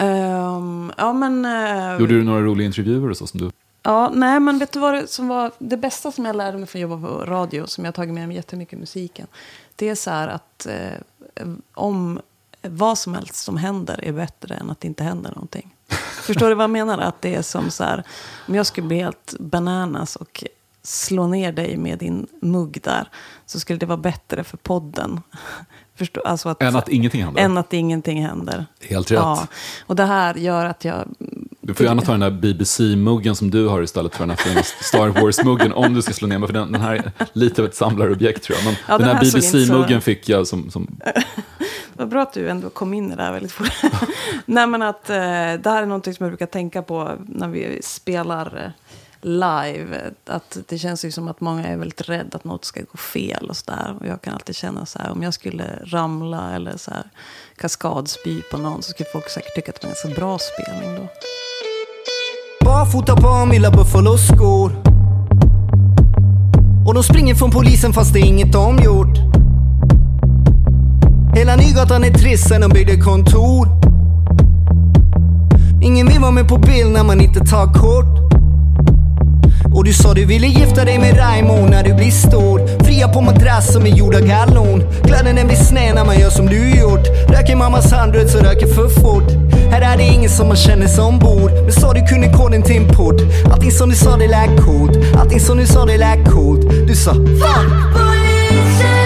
Um, ja, men, uh,
Gjorde du några roliga intervjuer och så som du?
Ja, nej, men vet du vad det, som var det bästa som jag lärde mig från att jobba på radio, som jag har tagit med mig jättemycket i musiken. Det är så här att eh, om vad som helst som händer är bättre än att det inte händer någonting. Förstår du vad jag menar? Att det är som så här, om jag skulle bli helt bananas och slå ner dig med din mugg där, så skulle det vara bättre för podden. Förstå, alltså att,
än att ingenting händer.
Än att ingenting händer.
Helt rätt. Ja.
Och det här gör att jag...
Du får gärna ta den där B B C-muggen som du har istället för den här Star Wars-muggen om du ska slå ner mig. För den, den här är lite av ett samlarobjekt tror jag. Men ja, den, den här, här B B C-muggen så... fick jag som... som...
Vad bra att du ändå kom in i det här väldigt fort. Nej, men att eh, det här är någonting som jag brukar tänka på när vi spelar... Eh, live, att det känns ju som att många är väldigt rädda att något ska gå fel och sådär, och jag kan alltid känna så här, om jag skulle ramla eller så här kaskadspy på någon, så skulle folk säkert tycka att det var en ganska bra spelning då.
Barfota på mina Buffalo-skor, och de springer från polisen fast det är inget de gjort. Hela Nygatan är trist sen de byggde kontor. Ingen vill vara med på bild när man inte tar kort. Och du sa du ville gifta dig med Raimo när du blir stor. Fria på madrass som är gjord av gallon. Kläden den blir sned när man gör som du gjort. Röker mammas handröd så röker för fort. Här är det ingen som man känner som bor. Men sa du kunde koden till en port. Allting som du sa det lät coolt. Allting som du sa det lät coolt. Du sa fuck polisen.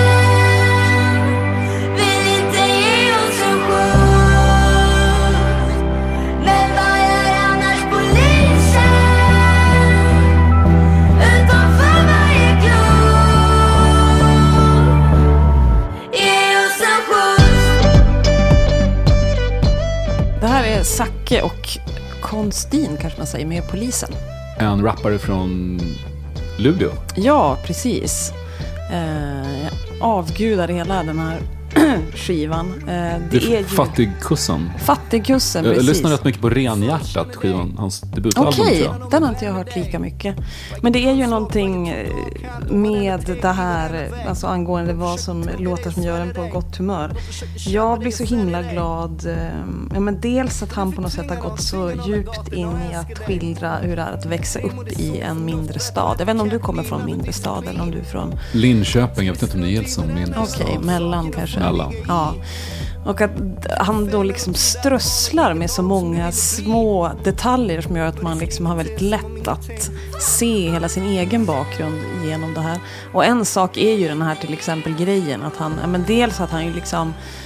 Det här är Zacke och Konstin kanske man säger, med Polisen.
En rappare från Luleå.
Ja, precis. Eh, avgudar hela den här skivan. Eh, det, det är, är ju...
Fattigkussen.
Fattigkussen,
jag,
precis.
Jag lyssnar rätt mycket på Renhjärtat, skivan, hans debutalbum.
Okej, okay, den har inte jag hört lika mycket. Men det är ju någonting med det här, alltså angående vad som låter som gör en på gott humör. Jag blir så himla glad. Ja, men dels att han på något sätt har gått så djupt in i att skildra hur det är att växa upp i en mindre stad. Jag vet inte om du kommer från en mindre stad eller om du är från...
Linköping, jag vet inte om det gills som mindre
okay,
stad.
Okej, mellan kanske.
Mellan.
Ja. Och att han då liksom strösslar med så många små detaljer som gör att man liksom har väldigt lätt att se hela sin egen bakgrund genom det här. Och en sak är ju den här till exempel grejen att han, men dels att han ju liksom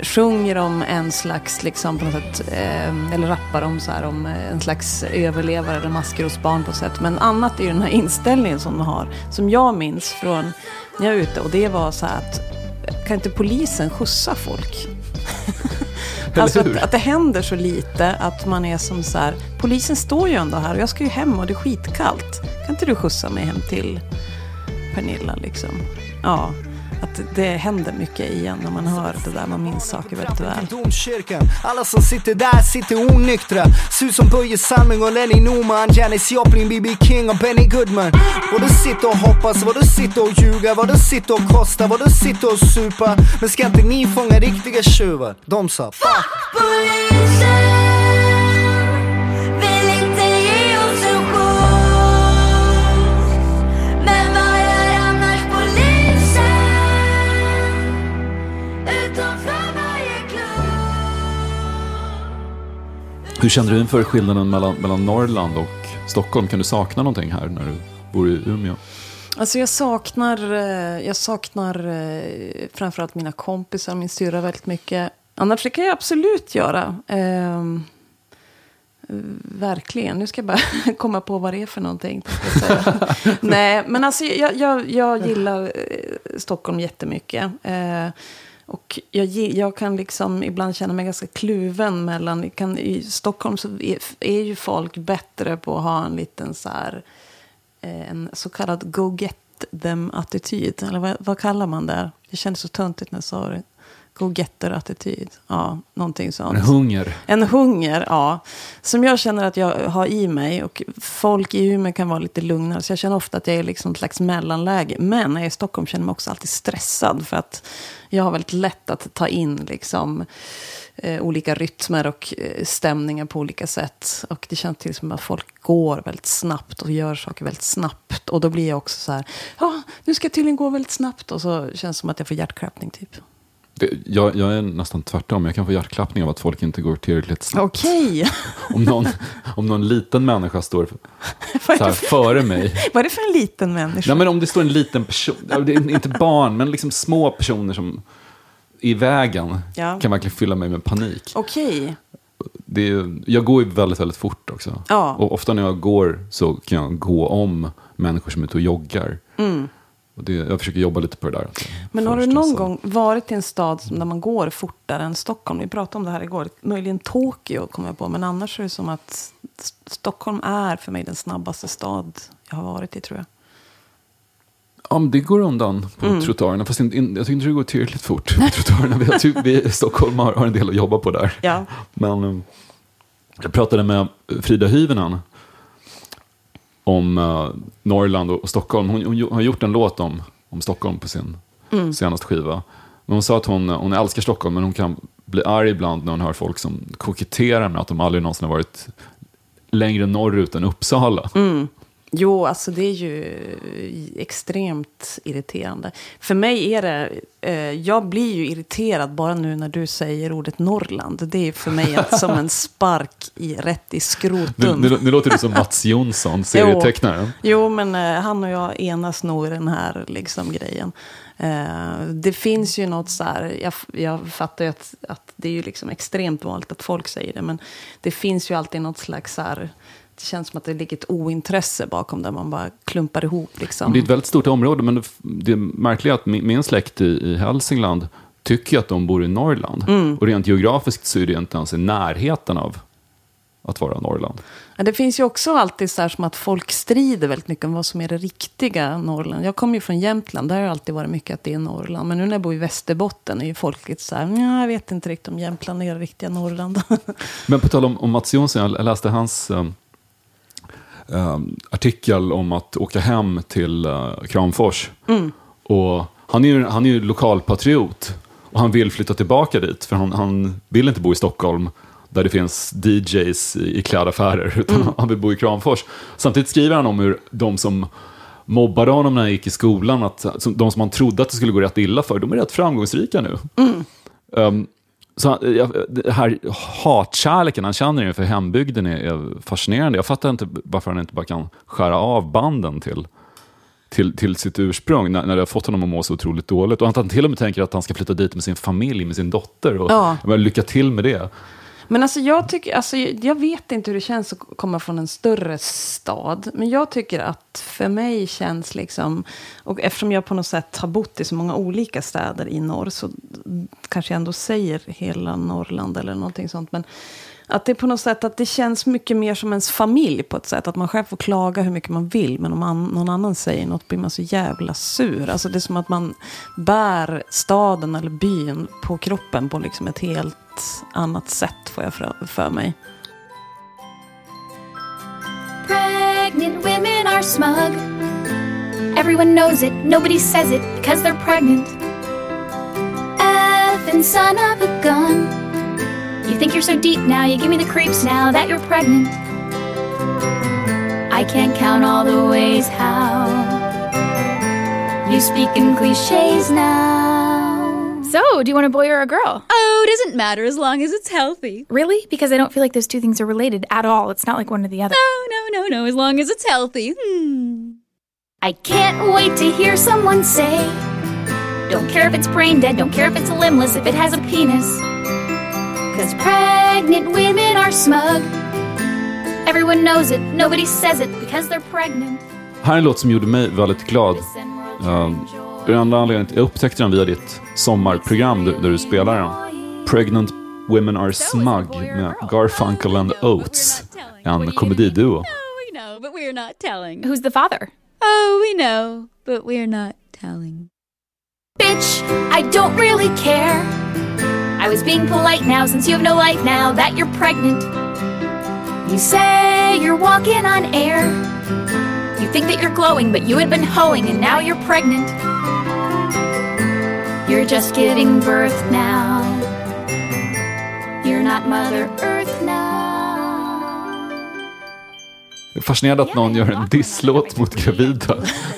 sjunger om en slags, liksom på något sätt, eh, eller rappar om, så här, om en slags överlevare eller maskrosbarn på något sätt. Men annat är ju den här inställningen som de har, som jag minns från när jag är ute. Och det var så här att, kan inte polisen skjutsa folk? Alltså att, att det händer så lite att man är som så här, polisen står ju ändå här och jag ska ju hem och det är skitkallt. Kan inte du skjutsa mig hem till Pernilla liksom? Ja, att det händer mycket igen när man hör det där, man minns saker väldigt väl.
Domkyrkan, alla som sitter där sitter onyktra. Sus som Börje Salming och Lenny Norman, Janis Joplin, B B King och Benny Goodman. Vad du sitter och hoppas, vad du sitter och ljuga, vad du sitter och kostar, vad du sitter och supa. Men ska inte ni fånga riktiga tjuvar? De sa fuck polisen.
Hur känner du inför skillnaden mellan, mellan Norrland och Stockholm? Kan du sakna någonting här när du bor i Umeå?
Alltså jag saknar, jag saknar framförallt mina kompisar, min syrra väldigt mycket. Annars det kan jag absolut göra. Eh, verkligen. Nu ska jag bara komma på vad det är för någonting. Nej, men alltså jag, jag, jag gillar Stockholm jättemycket. Eh, Och jag, jag kan liksom ibland känna mig ganska kluven mellan, kan, i Stockholm så är, är ju folk bättre på att ha en liten så här, en så kallad go get them-attityd. Eller vad, vad kallar man det? Det kändes så töntigt när jag sa det. Go-getter-attityd. Ja, någonting sånt.
En hunger.
En hunger, ja. Som jag känner att jag har i mig. Och folk i Umeå kan vara lite lugnare. Så jag känner ofta att jag är liksom ett slags mellanläge. Men när jag är i Stockholm känner jag mig också alltid stressad. För att jag har väldigt lätt att ta in liksom eh, olika rytmer och eh, stämningar på olika sätt. Och det känns till som att folk går väldigt snabbt och gör saker väldigt snabbt. Och då blir jag också så här, ja, nu ska jag tydligen gå väldigt snabbt. Och så känns det som att jag får hjärtklappning typ.
Det, jag, jag är nästan tvärtom. Jag kan få hjärtklappning av att folk inte går tillräckligt snabbt.
Okej.
Om någon, om någon liten människa står så här före mig.
Vad är det för en liten människa?
Nej, men om det står en liten person, det är inte barn, men liksom små personer som i vägen ja. Kan verkligen fylla mig med panik.
Okej.
Det är, jag går ju väldigt, väldigt fort också.
Ja.
Och ofta när jag går så kan jag gå om människor som är ute och joggar.
Mm.
Och det, jag försöker jobba lite på det där. Alltså.
Men har du någon gång varit i en stad där man går fortare än Stockholm? Vi pratade om det här igår. Möjligen Tokyo kommer jag på. Men annars är det som att Stockholm är för mig den snabbaste stad jag har varit i, tror jag.
Ja, men det går undan på mm. trottoarerna. Fast in, in, jag tycker inte det går tillräckligt fort på trottoarerna. Vi, typ, vi i Stockholm har, har en del att jobba på där.
Ja.
Men um, jag pratade med Frida Hyvönen om uh, Norrland och, och Stockholm. Hon, hon, hon har gjort en låt om, om Stockholm på sin mm. senaste skiva. Men hon sa att hon, hon älskar Stockholm, men hon kan bli arg ibland när hon hör folk som koketterar med att de aldrig någonsin har varit längre norrut än Uppsala.
Mm. Jo, alltså det är ju extremt irriterande. För mig är det, eh, jag blir ju irriterad bara nu när du säger ordet Norrland. Det är för mig ett, som en spark i, rätt i skrotum.
Nu, nu, nu låter du som Mats Jonsson, serietecknaren.
Jo, jo, men eh, han och jag enas nog i den här liksom, grejen. Eh, det finns ju något så här, jag, jag fattar ju att, att det är ju liksom extremt vanligt att folk säger det. Men det finns ju alltid något slags så här, det känns som att det ligger ett ointresse bakom där man bara klumpar ihop. Liksom.
Det är ett väldigt stort område, men det, det är märkligt att min, min släkt i, i Hälsingland tycker att de bor i Norrland. Mm. Och rent geografiskt så är det inte ens i närheten av att vara Norrland.
Ja, det finns ju också alltid så här som att folk strider väldigt mycket om vad som är det riktiga Norrland. Jag kommer ju från Jämtland, där har det alltid varit mycket att det är Norrland. Men nu när jag bor i Västerbotten är ju folk lite så här, ja, jag vet inte riktigt om Jämtland är det riktiga Norrland.
Men på tal om, om Mats Jonsson, jag läste hans um, um, artikel om att åka hem till uh, Kramfors. Mm. Och han är ju, han är ju lokalpatriot. Och han vill flytta tillbaka dit, för han, han vill inte bo i Stockholm där det finns D Js i klädaffärer, utan mm. han vill bo i Kramfors. Samtidigt skriver han om hur de som mobbade honom när han gick i skolan, att de som han trodde att det skulle gå rätt illa för, de är rätt framgångsrika nu. Mm. Um, så han, ja, det här hatkärleken han känner inför hembygden är, är fascinerande. Jag fattar inte varför han inte bara kan skära av banden till, till, till sitt ursprung när, när det har fått honom att må så otroligt dåligt. Och att han till och med tänker att han ska flytta dit med sin familj, med sin dotter. Och
ja.
lycka till med det.
Men alltså jag tycker, alltså jag vet inte hur det känns att komma från en större stad. Men jag tycker att för mig känns liksom, och eftersom jag på något sätt har bott i så många olika städer i norr, så kanske jag ändå säger hela Norrland eller någonting sånt. Men att det är på något sätt att det känns mycket mer som ens familj på ett sätt. Att man själv får klaga hur mycket man vill. Men om man, någon annan säger något blir man så jävla sur. Alltså det är som att man bär staden eller byn på kroppen på liksom ett helt annat sätt, får jag för, för mig.
Pregnant women are smug. Everyone knows it, nobody says it because they're pregnant. Effing son of a gun. You think you're so deep now, you give me the creeps now that you're pregnant. I can't count all the ways how you speak in cliches now.
So, do you want a boy or a girl?
Oh, it doesn't matter as long as it's healthy.
Really? Because I don't feel like those two things are related at all. It's not like one or the other.
No, no, no, no, as long as it's healthy. Hmm.
I can't wait to hear someone say, don't care if it's brain dead, don't care if it's limbless, if it has a penis. Cause pregnant women are smug. Everyone knows it, nobody says it because they're pregnant.
Här är en låt som gjorde mig väldigt glad. Uh, den andra anledningen, jag upptäckte den via ditt sommarprogram där du spelar den. Pregnant Women Are Smug med Garfunkel and Oates, en komediduo.
Oh, we know, but we're not telling.
Who's the father?
Oh, we know, but we're not telling.
Bitch, I don't really care. I was being polite now since you have no life now that you're pregnant. You say you're walking on air. You think that you're glowing, but you had been hoeing and now you're pregnant. You're just giving birth now. You're not Mother Earth now.
Det är fascinerande att någon gör en disslåt mot gravida.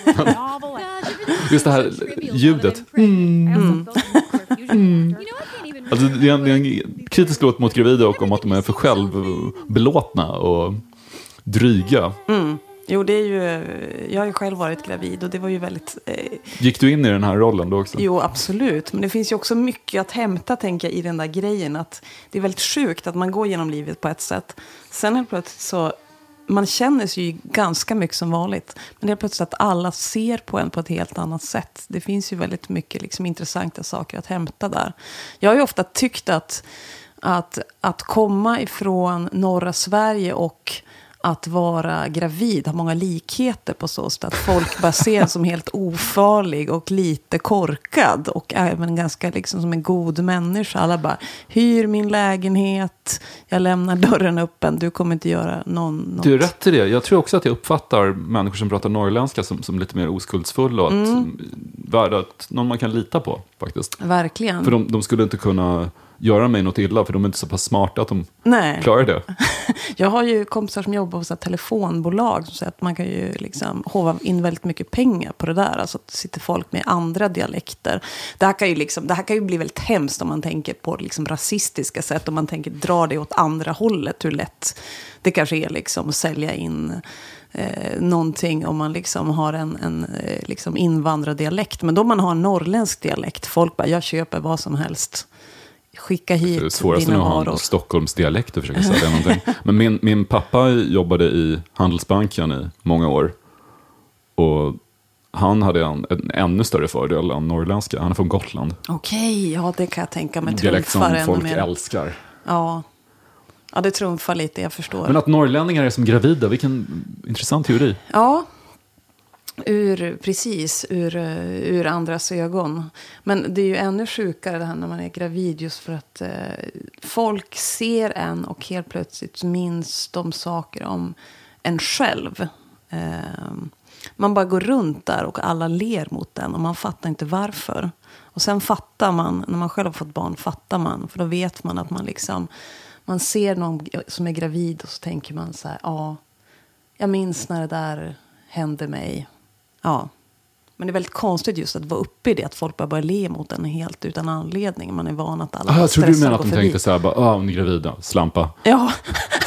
Just det här ljudet. Mm. Mm. Mm. Alltså det är, en, det är en kritisk låt mot gravida och om att de är för självbelåtna och dryga.
Mm. Jo, det är ju, jag har ju själv varit gravid och det var ju väldigt... Eh,
Gick du in i den här rollen då också?
Jo, absolut. Men det finns ju också mycket att hämta, tänker jag, i den där grejen. Att det är väldigt sjukt att man går genom livet på ett sätt. Sen helt plötsligt så... Man känner sig ju ganska mycket som vanligt. Men det är plötsligt att alla ser på en på ett helt annat sätt. Det finns ju väldigt mycket liksom intressanta saker att hämta där. Jag har ju ofta tyckt att, att, att komma ifrån norra Sverige och att vara gravid har många likheter på så sätt. Att folk bara ser en som helt ofarlig och lite korkad. Och även ganska liksom som en god människa. Alla bara, hyr min lägenhet. Jag lämnar dörren öppen. Du kommer inte göra någon... Något.
Du är rätt i det. Jag tror också att jag uppfattar människor som pratar norrländska som, som lite mer oskuldsfulla. Och att, mm. värda att någon man kan lita på faktiskt.
Verkligen.
För de, de skulle inte kunna... göra mig något illa, för de är inte så pass smarta att de
Nej.
klarar det.
Jag har ju kompisar som jobbar på så här telefonbolag som säger att man kan ju liksom hova in väldigt mycket pengar på det där. Alltså att det sitter folk med andra dialekter. Det här kan ju, liksom, det här kan ju bli väldigt hemskt om man tänker på liksom rasistiska sätt. Om man tänker dra det åt andra hållet. Hur lätt det kanske är liksom att sälja in eh, någonting om man liksom har en, en eh, liksom invandrardialekt. Men då man har en norrländsk dialekt. Folk bara, jag köper vad som helst. Skicka hit
det är svårast att ha en Stockholms dialekt och försöka säga någonting. Men min, min pappa jobbade i Handelsbanken i många år. Och han hade en, en ännu större fördel än norrländska. Han är från Gotland.
Okej, ja det kan jag tänka mig.
Dialekt som folk mer. älskar.
Ja. Ja, det trumfar lite, jag förstår.
Men att norrlänningar är som gravida, vilken intressant teori.
Ja, ur, precis, ur, ur andras ögon. Men det är ju ännu sjukare det här när man är gravid, just för att eh, folk ser en och helt plötsligt minns de saker om en själv. Eh, man bara går runt där och alla ler mot den och man fattar inte varför. Och sen fattar man, när man själv har fått barn, fattar man. För då vet man att man liksom, man ser någon som är gravid och så tänker man så här, ja, jag minns när det där hände mig. Ja, men det är väldigt konstigt just att vara uppe i det, att folk bara börjar le mot en helt utan anledning. Man är van att alla
ah, jag tror du menar att de
förbi.
tänkte så här, bara, ah, hon är gravida, slampa.
Ja.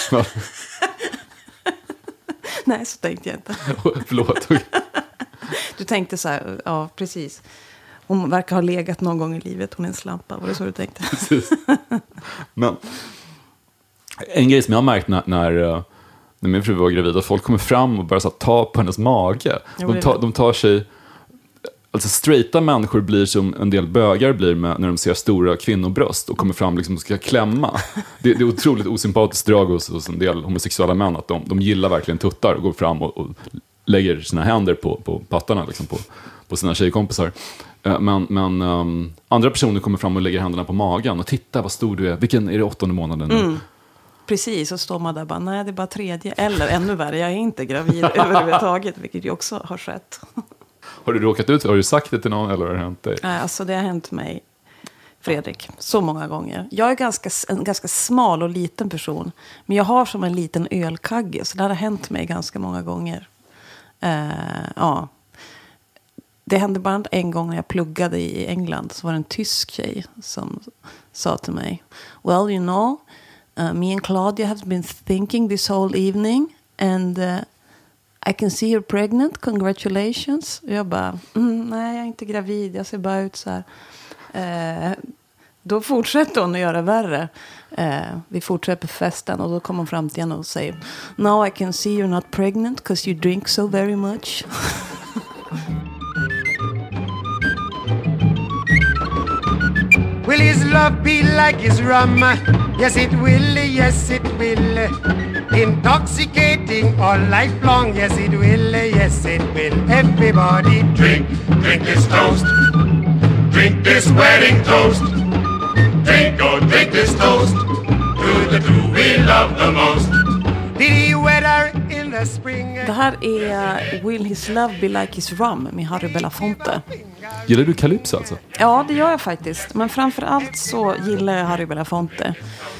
Nej, så tänkte jag inte.
Förlåt.
Du tänkte så här, ja precis. Hon verkar ha legat någon gång i livet. Hon är en slampa, var det så du tänkte?
Precis. Men en grej som jag har märkt när, när, när min fru var gravid, att folk kommer fram och börjar så här, ta på hennes mage. De tar, de tar sig... Alltså straighta människor blir som en del bögar blir med när de ser stora kvinnobröst och kommer fram liksom och ska klämma. Det, det är otroligt osympatiskt drag hos, hos en del homosexuella män att de, de gillar verkligen tuttar och går fram och, och lägger sina händer på, på pattarna liksom på, på sina tjejkompisar. Men, men um, andra personer kommer fram och lägger händerna på magen och titta vad stor du är. Vilken är det åttonde månaden nu? Mm.
Precis, och står man där bara, nej det är bara tredje. Eller ännu värre, jag är inte gravid överhuvudtaget, vilket ju också har skett.
Har du råkat ut? Har du sagt det till någon eller har det hänt dig?
Nej, alltså det har hänt mig, Fredrik, så många gånger. Jag är ganska, en ganska smal och liten person. Men jag har som en liten ölkagge. Så det har hänt mig ganska många gånger. Uh, ja. Det hände bara en gång när jag pluggade i England. Så var det en tysk tjej som sa till mig. Well, you know, uh, me and Claudia have been thinking this whole evening. And... Uh, I can see you're pregnant, congratulations. Och jag bara, mm, nej jag är inte gravid, jag ser bara ut så här. Eh, då fortsätter hon att göra värre. Eh, vi fortsätter på festen och då kommer hon fram till henne och säger, now I can see you're not pregnant because you drink so very much.
Will his love be like his rum? Yes it will, yes it will. Intoxicating all life long, yes it will, yes it will. Everybody
drink, drink this toast. Drink this wedding toast. Drink, oh drink this toast. To the two we love the most.
Did he weather in the spring?
Det här är Will His Love Be Like His Rum med Harry Belafonte.
Gillar du Calypso alltså?
Ja, det gör jag faktiskt. Men framförallt så gillar jag Harry Belafonte.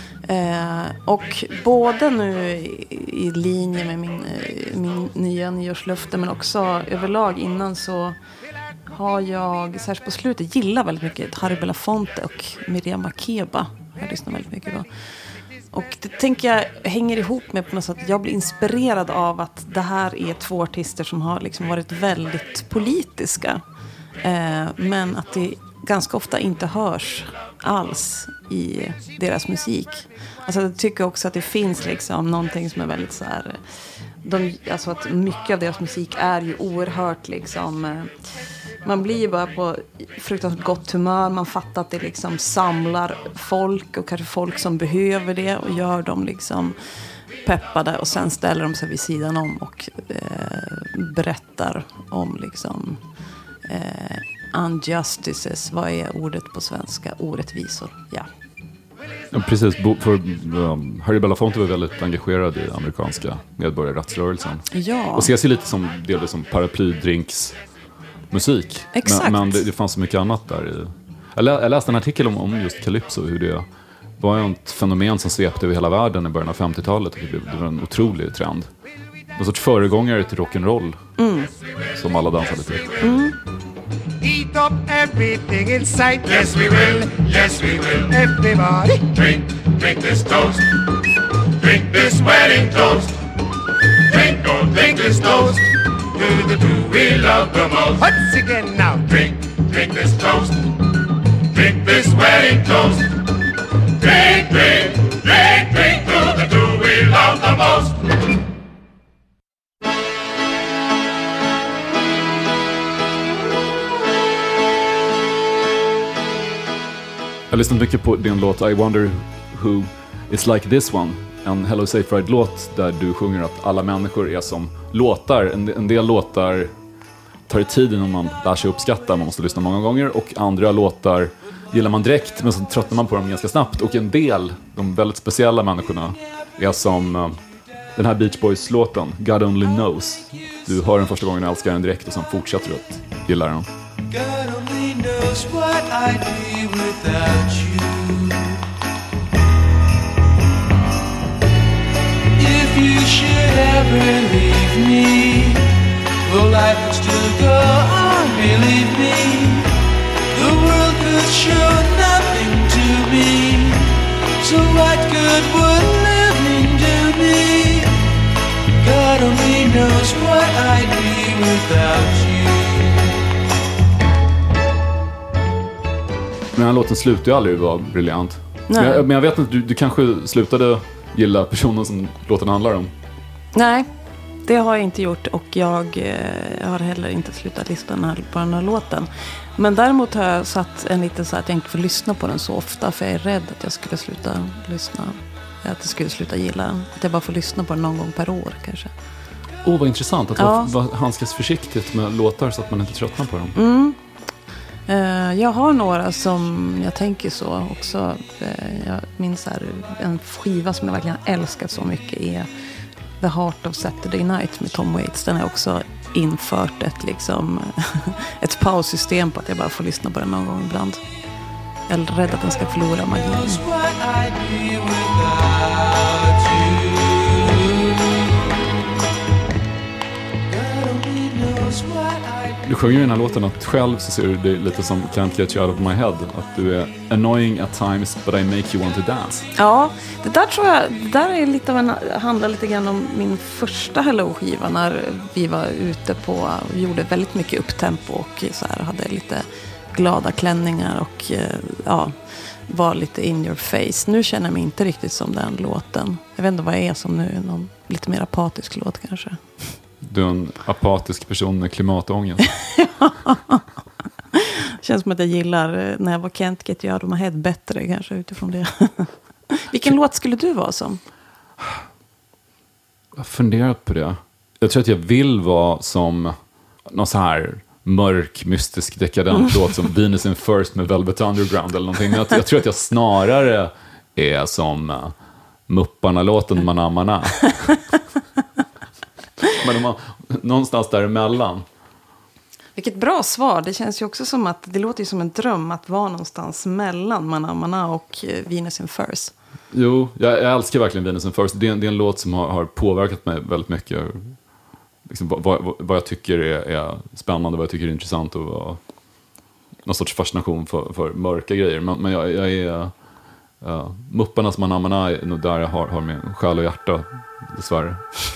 Eh, och både nu i, i linje med min, min nya nyårslöfte men också överlag innan så har jag, särskilt på slutet, gillar väldigt mycket Harry Belafonte och Miriam Makeba. Jag lyssnar väldigt mycket på. Och det tänker jag hänger ihop med på något sätt. Jag blir inspirerad av att det här är två artister som har liksom varit väldigt politiska. Eh, men att det ganska ofta inte hörs alls i deras musik. Alltså jag tycker också att det finns liksom någonting som är väldigt så här... De, alltså att mycket av deras musik är ju oerhört liksom... Eh, man blir ju bara på fruktansvärt gott humör. Man fattar att det liksom samlar folk och kanske folk som behöver det och gör dem liksom peppade och sen ställer de sig vid sidan om och eh, berättar om liksom eh, injustices. Vad är ordet på svenska? Orättvisor, ja.
Ja, precis, för um, Harry Belafonte var väldigt engagerad i amerikanska medborgarrättsrörelsen.
Ja.
Och ses ju lite som delvis som paraplydrinks musik.
Exakt.
Men, men det, det fanns så mycket annat där i. Jag, lä, jag läste en artikel om, om just Calypso, hur det var ett fenomen som svepte över hela världen i början av femtiotalet och det, blev, det var en otrolig trend. En sorts föregångare till rock'n'roll
mm.
som alla dansade till.
Mm.
Eat up everything in sight.
Yes we will, yes we will.
Everybody
drink, drink this toast. Drink this wedding toast. Drink, oh drink this toast. To the two we love the most.
Once again now.
Drink, drink this toast. Drink this wedding toast. Drink, drink, drink, drink to the two we love the most.
Jag har lyssnat mycket på din låt I Wonder Who Is Like This One. En Hello Safe Ride-låt där du sjunger att alla människor är som låtar. En, en del låtar tar tid innan man lär sig uppskatta. Man måste lyssna många gånger. Och andra låtar gillar man direkt men så tröttnar man på dem ganska snabbt. Och en del, de väldigt speciella människorna, är som uh, den här Beach Boys-låten God Only Knows. Du hör den första gången och älskar den direkt och sen fortsätter du att gilla den.
God only knows what I'd be without you. If you should ever leave me, well, life would still go on, believe me. The world could show nothing to me, so what good would living do me? God only knows what I'd be without you.
den här låten slutar ju aldrig vara briljant. Men jag, men jag vet inte, du, du kanske slutade gilla personen som låten handlar om.
Nej, det har jag inte gjort. Och jag, jag har heller inte slutat lyssna på den här låten. Men däremot har jag satt en liten så att jag inte får lyssna på den så ofta. För jag är rädd att jag skulle sluta lyssna. Att jag skulle sluta gilla den. Att jag bara får lyssna på den någon gång per år kanske.
Åh, oh, vad intressant att
ja.
vara handskas försiktigt med låtar så att man inte tröttnar på dem.
Mm. Uh, jag har några som jag tänker så också. Uh, jag minns här, en skiva som jag verkligen älskat så mycket är The Heart of Saturday Night med Tom Waits. Den har också infört ett, liksom, ett paussystem på att jag bara får lyssna på den någon gång ibland. Jag är rädd att den ska förlora magin.
Du sjunger i den här låten att själv så ser du det lite som Can't Get You Out of My Head. Att du är annoying at times but I make you want to dance.
Ja, det där tror jag, det där är lite av en, handlar lite grann om min första Hello-skiva när vi var ute på och gjorde väldigt mycket upptempo och så här, hade lite glada klänningar och ja, var lite in your face. Nu känner jag mig inte riktigt som den låten. Jag vet inte vad jag är som nu, någon lite mer apatisk låt kanske.
Du är en apatisk person med klimatångest.
Känns som att jag gillar när jag var Can't Get You Out of My Head bättre kanske utifrån det. Vilken låt skulle du vara som?
Jag har funderat på det. Jag tror att jag vill vara som någon så här mörk, mystisk, dekadent låt som Venus in First med Velvet Underground eller någonting. Jag, jag tror att jag snarare är som uh, Mupparna-låten Mana Mana. Men man, någonstans däremellan.
Vilket bra svar. Det känns ju också som att det låter ju som en dröm att vara någonstans mellan Mana Mana och Venus in First.
Jo, jag, jag älskar verkligen Venus in First. Det är, det är en låt som har, har påverkat mig väldigt mycket. Liksom, vad, vad, vad jag tycker är, är spännande, vad jag tycker är intressant och vad, någon sorts fascination för, för mörka grejer. Men, men jag, jag är uh, Mupparnas Mana Mana är nog där jag har, har min själ och hjärta, dessvärre.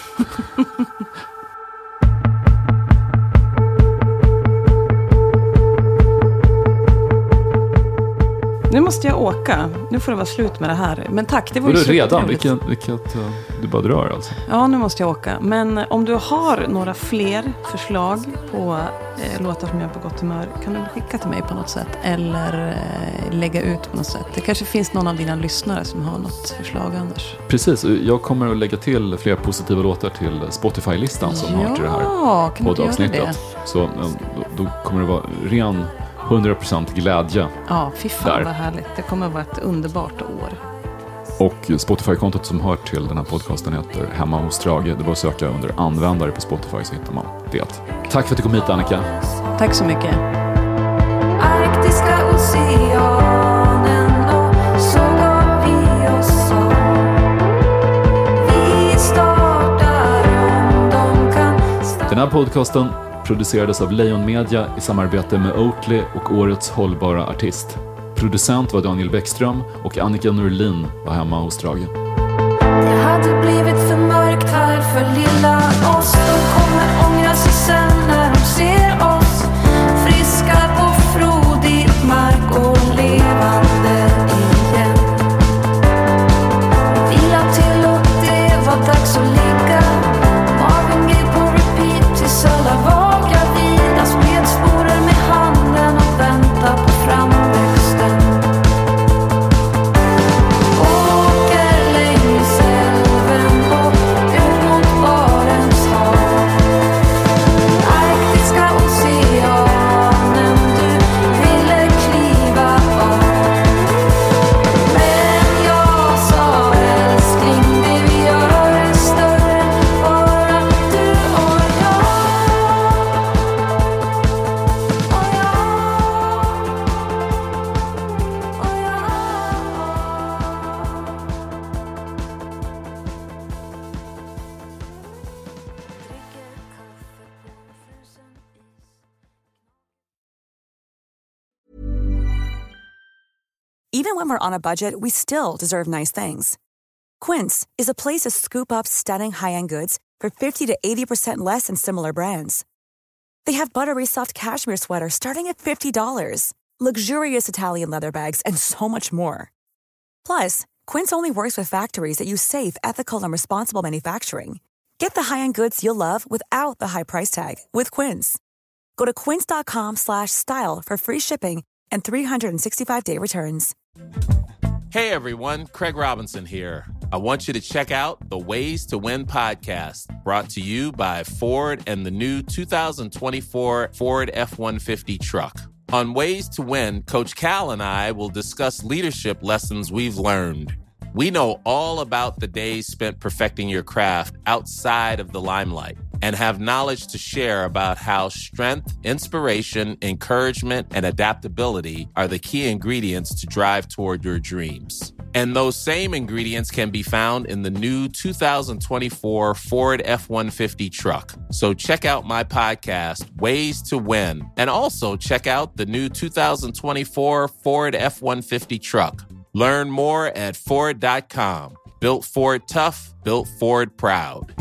Nu måste jag åka. Nu får det vara slut med det här. Men tack, det var,
var
ju
du redan?
Vilket,
vilket, uh, du bara drar alltså.
Ja, nu måste jag åka. Men om du har några fler förslag på eh, låtar som jag är på gott humör, kan du skicka till mig på något sätt? Eller eh, lägga ut på något sätt. Det kanske finns någon av dina lyssnare som har något förslag annars.
Precis, jag kommer att lägga till fler positiva låtar till Spotify-listan som
ja,
har till det här poddavsnittet. Så då, då kommer det vara ren hundra procent glädje.
Ja, fy fan vad härligt. Det kommer att vara ett underbart år.
Och Spotify-kontot som hör till den här podcasten heter Hemma hos Strage. Det var att söka under användare på Spotify så hittar man det. Tack för att du kom hit, Annika.
Tack så mycket.
Arktiska oceanen och så gav vi oss av. Vi startar om de kan starta.
Den här podcasten producerades av Lejon Media i samarbete med Oatly och årets hållbara artist. Producent var Daniel Bäckström och Annika Norlin var hemma hos Strage.
Det hade blivit för mörkt här för lilla oss. De kommer ångra sig sen när de ser oss. Friska på frodig mark och levande igen. Vila till och det var dags att ligga. Magen gled på repeat tills alla var. Spred sporer med handen och vänta på framväxten. Åker längs älven och ut mot Barents hav. Arktiska oceanen du ville kliva av. Men jag sa älskling, det vi gör är större än bara du och jag.
Even when we're on a budget, we still deserve nice things. Quince is a place to scoop up stunning high-end goods for fifty to eighty percent less than similar brands. They have buttery soft cashmere sweaters starting at fifty dollars,
luxurious Italian leather bags, and so much more. Plus, Quince only works with factories that use safe, ethical, and responsible manufacturing. Get the high-end goods you'll love without the high price tag with Quince. Go to quince.com slash style for free shipping and three sixty-five day returns.
Hey everyone, Craig Robinson here. I want you to check out the Ways to Win podcast, brought to you by Ford and the new two thousand twenty-four Ford F one fifty truck. On Ways to Win, Coach Cal and I will discuss leadership lessons we've learned. We know all about the days spent perfecting your craft outside of the limelight and have knowledge to share about how strength, inspiration, encouragement, and adaptability are the key ingredients to drive toward your dreams. And those same ingredients can be found in the new two thousand twenty-four Ford F one fifty truck. So check out my podcast, Ways to Win, and also check out the new two thousand twenty-four Ford F one fifty truck. Learn more at Ford dot com. Built Ford tough, built Ford proud.